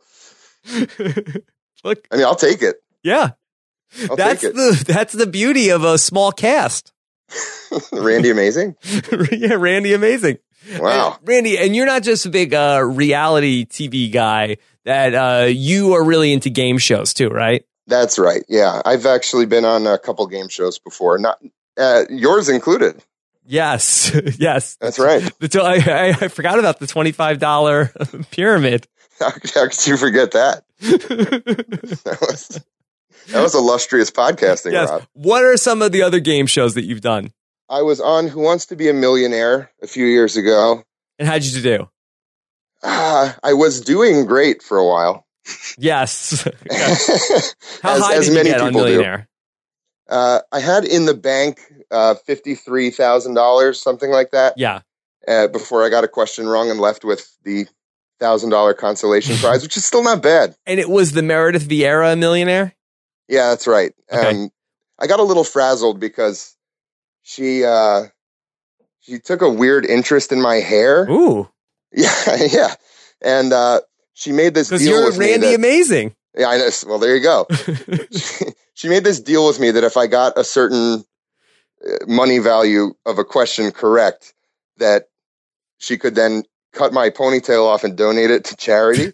Look, I mean, I'll take it. Yeah, I'll that's take it. the that's the beauty of a small cast. Randy Amazing. Yeah, Randy Amazing. Wow, and Randy, and you're not just a big uh, reality T V guy. That uh, you are really into game shows too, right? That's right. Yeah, I've actually been on a couple game shows before, not uh, yours included. Yes, yes, that's right. The, I, I forgot about the twenty-five dollars pyramid. How, how could you forget that? that was that was illustrious podcasting, yes. Rob. What are some of the other game shows that you've done? I was on Who Wants to Be a Millionaire a few years ago. And how'd you do? Uh, I was doing great for a while. Yes. yes. How as, high as did many you get on people Millionaire? Do. Uh, I had in the bank uh, fifty-three thousand dollars, something like that. Yeah. Uh, before I got a question wrong and left with the one thousand dollars consolation prize, which is still not bad. And it was the Meredith Vieira Millionaire? Yeah, that's right. Okay. Um, I got a little frazzled because she uh, she took a weird interest in my hair. Ooh. Yeah, yeah. And uh, she made this deal you're with Randy me. That, Amazing. Yeah, I know. Well, there you go. she, she made this deal with me that if I got a certain money value of a question correct, that she could then cut my ponytail off and donate it to charity.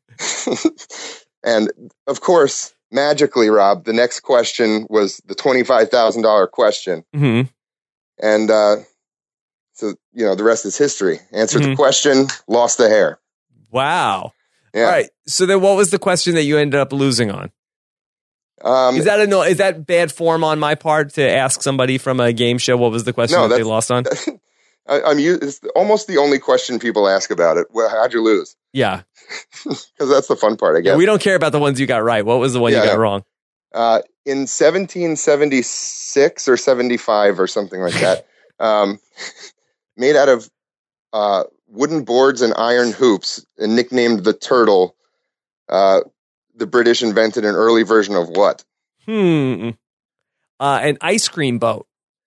And of course, magically, Rob, the next question was the twenty-five thousand dollars question. Mm-hmm. And uh, so, you know, the rest is history. Answered Mm-hmm. the question, lost the hair. Wow. Yeah. All right. So then what was the question that you ended up losing on? Um, is that a no, is that bad form on my part to ask somebody from a game show what was the question No, that they lost on? I, I'm it's almost the only question people ask about it. Well, how'd you lose? Yeah. Because that's the fun part, I guess. Yeah, we don't care about the ones you got right. What was the one Yeah, you got no. wrong? Uh, in seventeen seventy-six or seventy-five or something like that, um, made out of uh, wooden boards and iron hoops, and nicknamed the Turtle, uh, the British invented an early version of what? Hmm. Uh, an ice cream boat.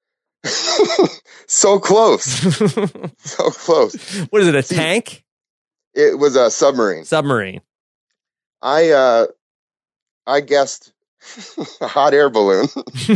So close. So close. What is it, a See, tank? It was a submarine. Submarine. I uh, I guessed a hot air balloon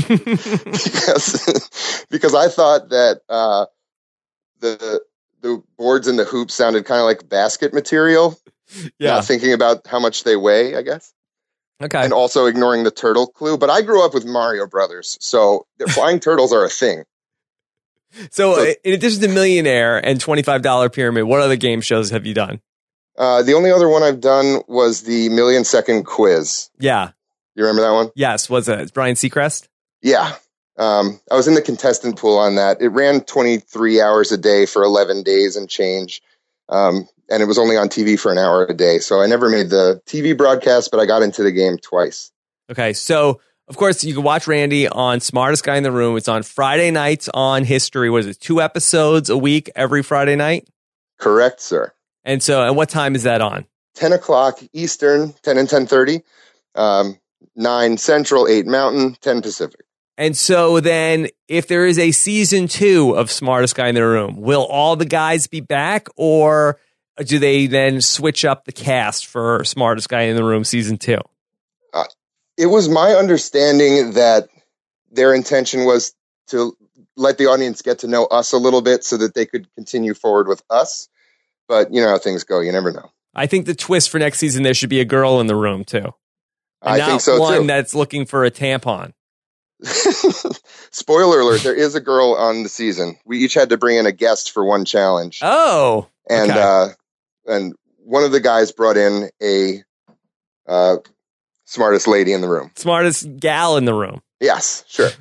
because because I thought that uh, the the boards and the hoops sounded kind of like basket material. Yeah. Not thinking about how much they weigh, I guess. Okay. And also ignoring the turtle clue. But I grew up with Mario Brothers, so the flying turtles are a thing. So, So- in addition to Millionaire and twenty-five dollars Pyramid, what other game shows have you done? Uh, the only other one I've done was the Million Second Quiz. Yeah. You remember that one? Yes. Was it Brian Seacrest? Yeah. Um, I was in the contestant pool on that. It ran twenty-three hours a day for eleven days and change. Um, and it was only on T V for an hour a day. So I never made the T V broadcast, but I got into the game twice. Okay. So, of course, you can watch Randy on Smartest Guy in the Room. It's on Friday nights on History. What is it? Two episodes a week every Friday night? Correct, sir. And so, and what time is that on? ten o'clock Eastern, ten and ten thirty, um, nine Central, eight Mountain, ten Pacific. And so then, if there is a season two of Smartest Guy in the Room, will all the guys be back, or do they then switch up the cast for Smartest Guy in the Room season two? Uh, it was my understanding that their intention was to let the audience get to know us a little bit so that they could continue forward with us. But you know how things go. You never know. I think the twist for next season, there should be a girl in the room, too. And I not think so, one too. that's looking for a tampon. Spoiler alert, there is a girl on the season. We each had to bring in a guest for one challenge. Oh. And okay. uh, and one of the guys brought in a uh, smartest lady in the room. Smartest gal in the room. Yes, sure.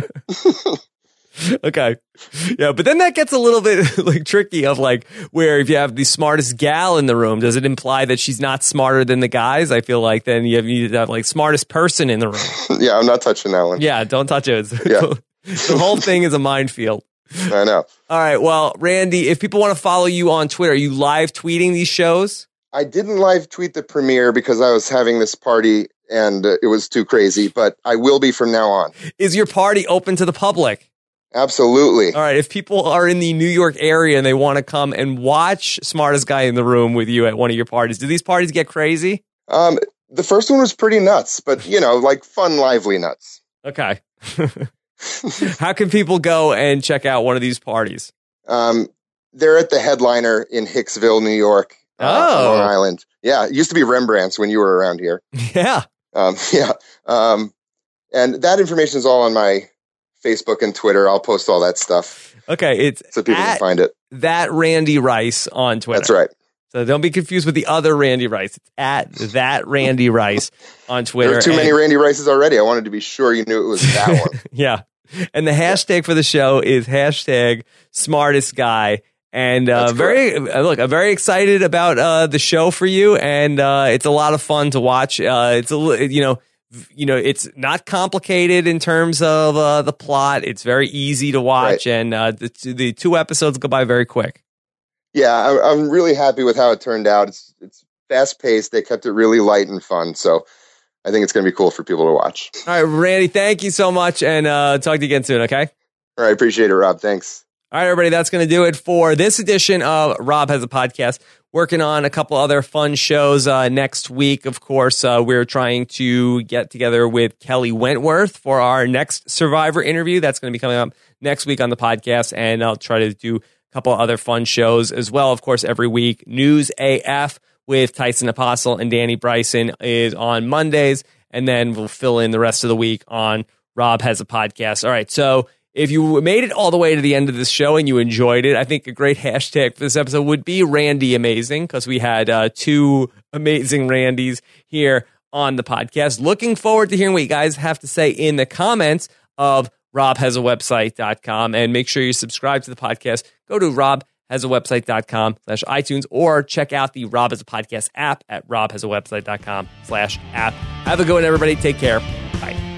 Okay. Yeah, but then that gets a little bit like tricky of like where if you have the smartest gal in the room, does it imply that she's not smarter than the guys? I feel like then you have, you need to have like smartest person in the room. Yeah, I'm not touching that one. Yeah, don't touch it. Yeah. The whole thing is a minefield. I know. All right. Well, Randy, if people want to follow you on Twitter, are you live tweeting these shows? I didn't live tweet the premiere because I was having this party and uh, it was too crazy, but I will be from now on. Is your party open to the public? Absolutely. All right. If people are in the New York area and they want to come and watch Smartest Guy in the Room with you at one of your parties, do these parties get crazy? Um, the first one was pretty nuts, but, you know, like fun, lively nuts. Okay. How can people go and check out one of these parties? Um, they're at the Headliner in Hicksville, New York, uh, oh. Long Island. Yeah, it used to be Rembrandt's when you were around here. Yeah. Um, yeah. Um, and that information is all on my Facebook and Twitter. I'll post all that stuff. Okay, it's so people can find it. That Randy Rice on Twitter. That's right. So don't be confused with the other Randy Rice. It's at that Randy Rice on Twitter. There are too and, many Randy Rices already. I wanted to be sure you knew it was that one. Yeah. And the hashtag for the show is hashtag smartest guy. And uh, very uh, look, I'm very excited about uh, the show for you, and uh, it's a lot of fun to watch. Uh, it's a you know. You know, it's not complicated in terms of uh, the plot. It's very easy to watch, right. and uh, the, the two episodes go by very quick. Yeah, I, I'm really happy with how it turned out. It's it's fast paced. They kept it really light and fun, so I think it's going to be cool for people to watch. All right, Randy, thank you so much, and uh, talk to you again soon. Okay. All right, appreciate it, Rob. Thanks. All right, everybody, that's going to do it for this edition of Rob Has a Podcast. Working on a couple other fun shows uh, next week. Of course, uh, we're trying to get together with Kelly Wentworth for our next Survivor interview. That's going to be coming up next week on the podcast, and I'll try to do a couple other fun shows as well. Of course, every week, News A F with Tyson Apostle and Danny Bryson is on Mondays, and then we'll fill in the rest of the week on Rob Has a Podcast. All right, so if you made it all the way to the end of this show and you enjoyed it, I think a great hashtag for this episode would be Randy Amazing, because we had uh, two amazing Randys here on the podcast. Looking forward to hearing what you guys have to say in the comments of rob has a website dot com, and make sure you subscribe to the podcast. Go to rob has a website dot com slash iTunes or check out the Rob Has a Podcast app at rob has a website dot com slash app. Have a good one, everybody. Take care. Bye.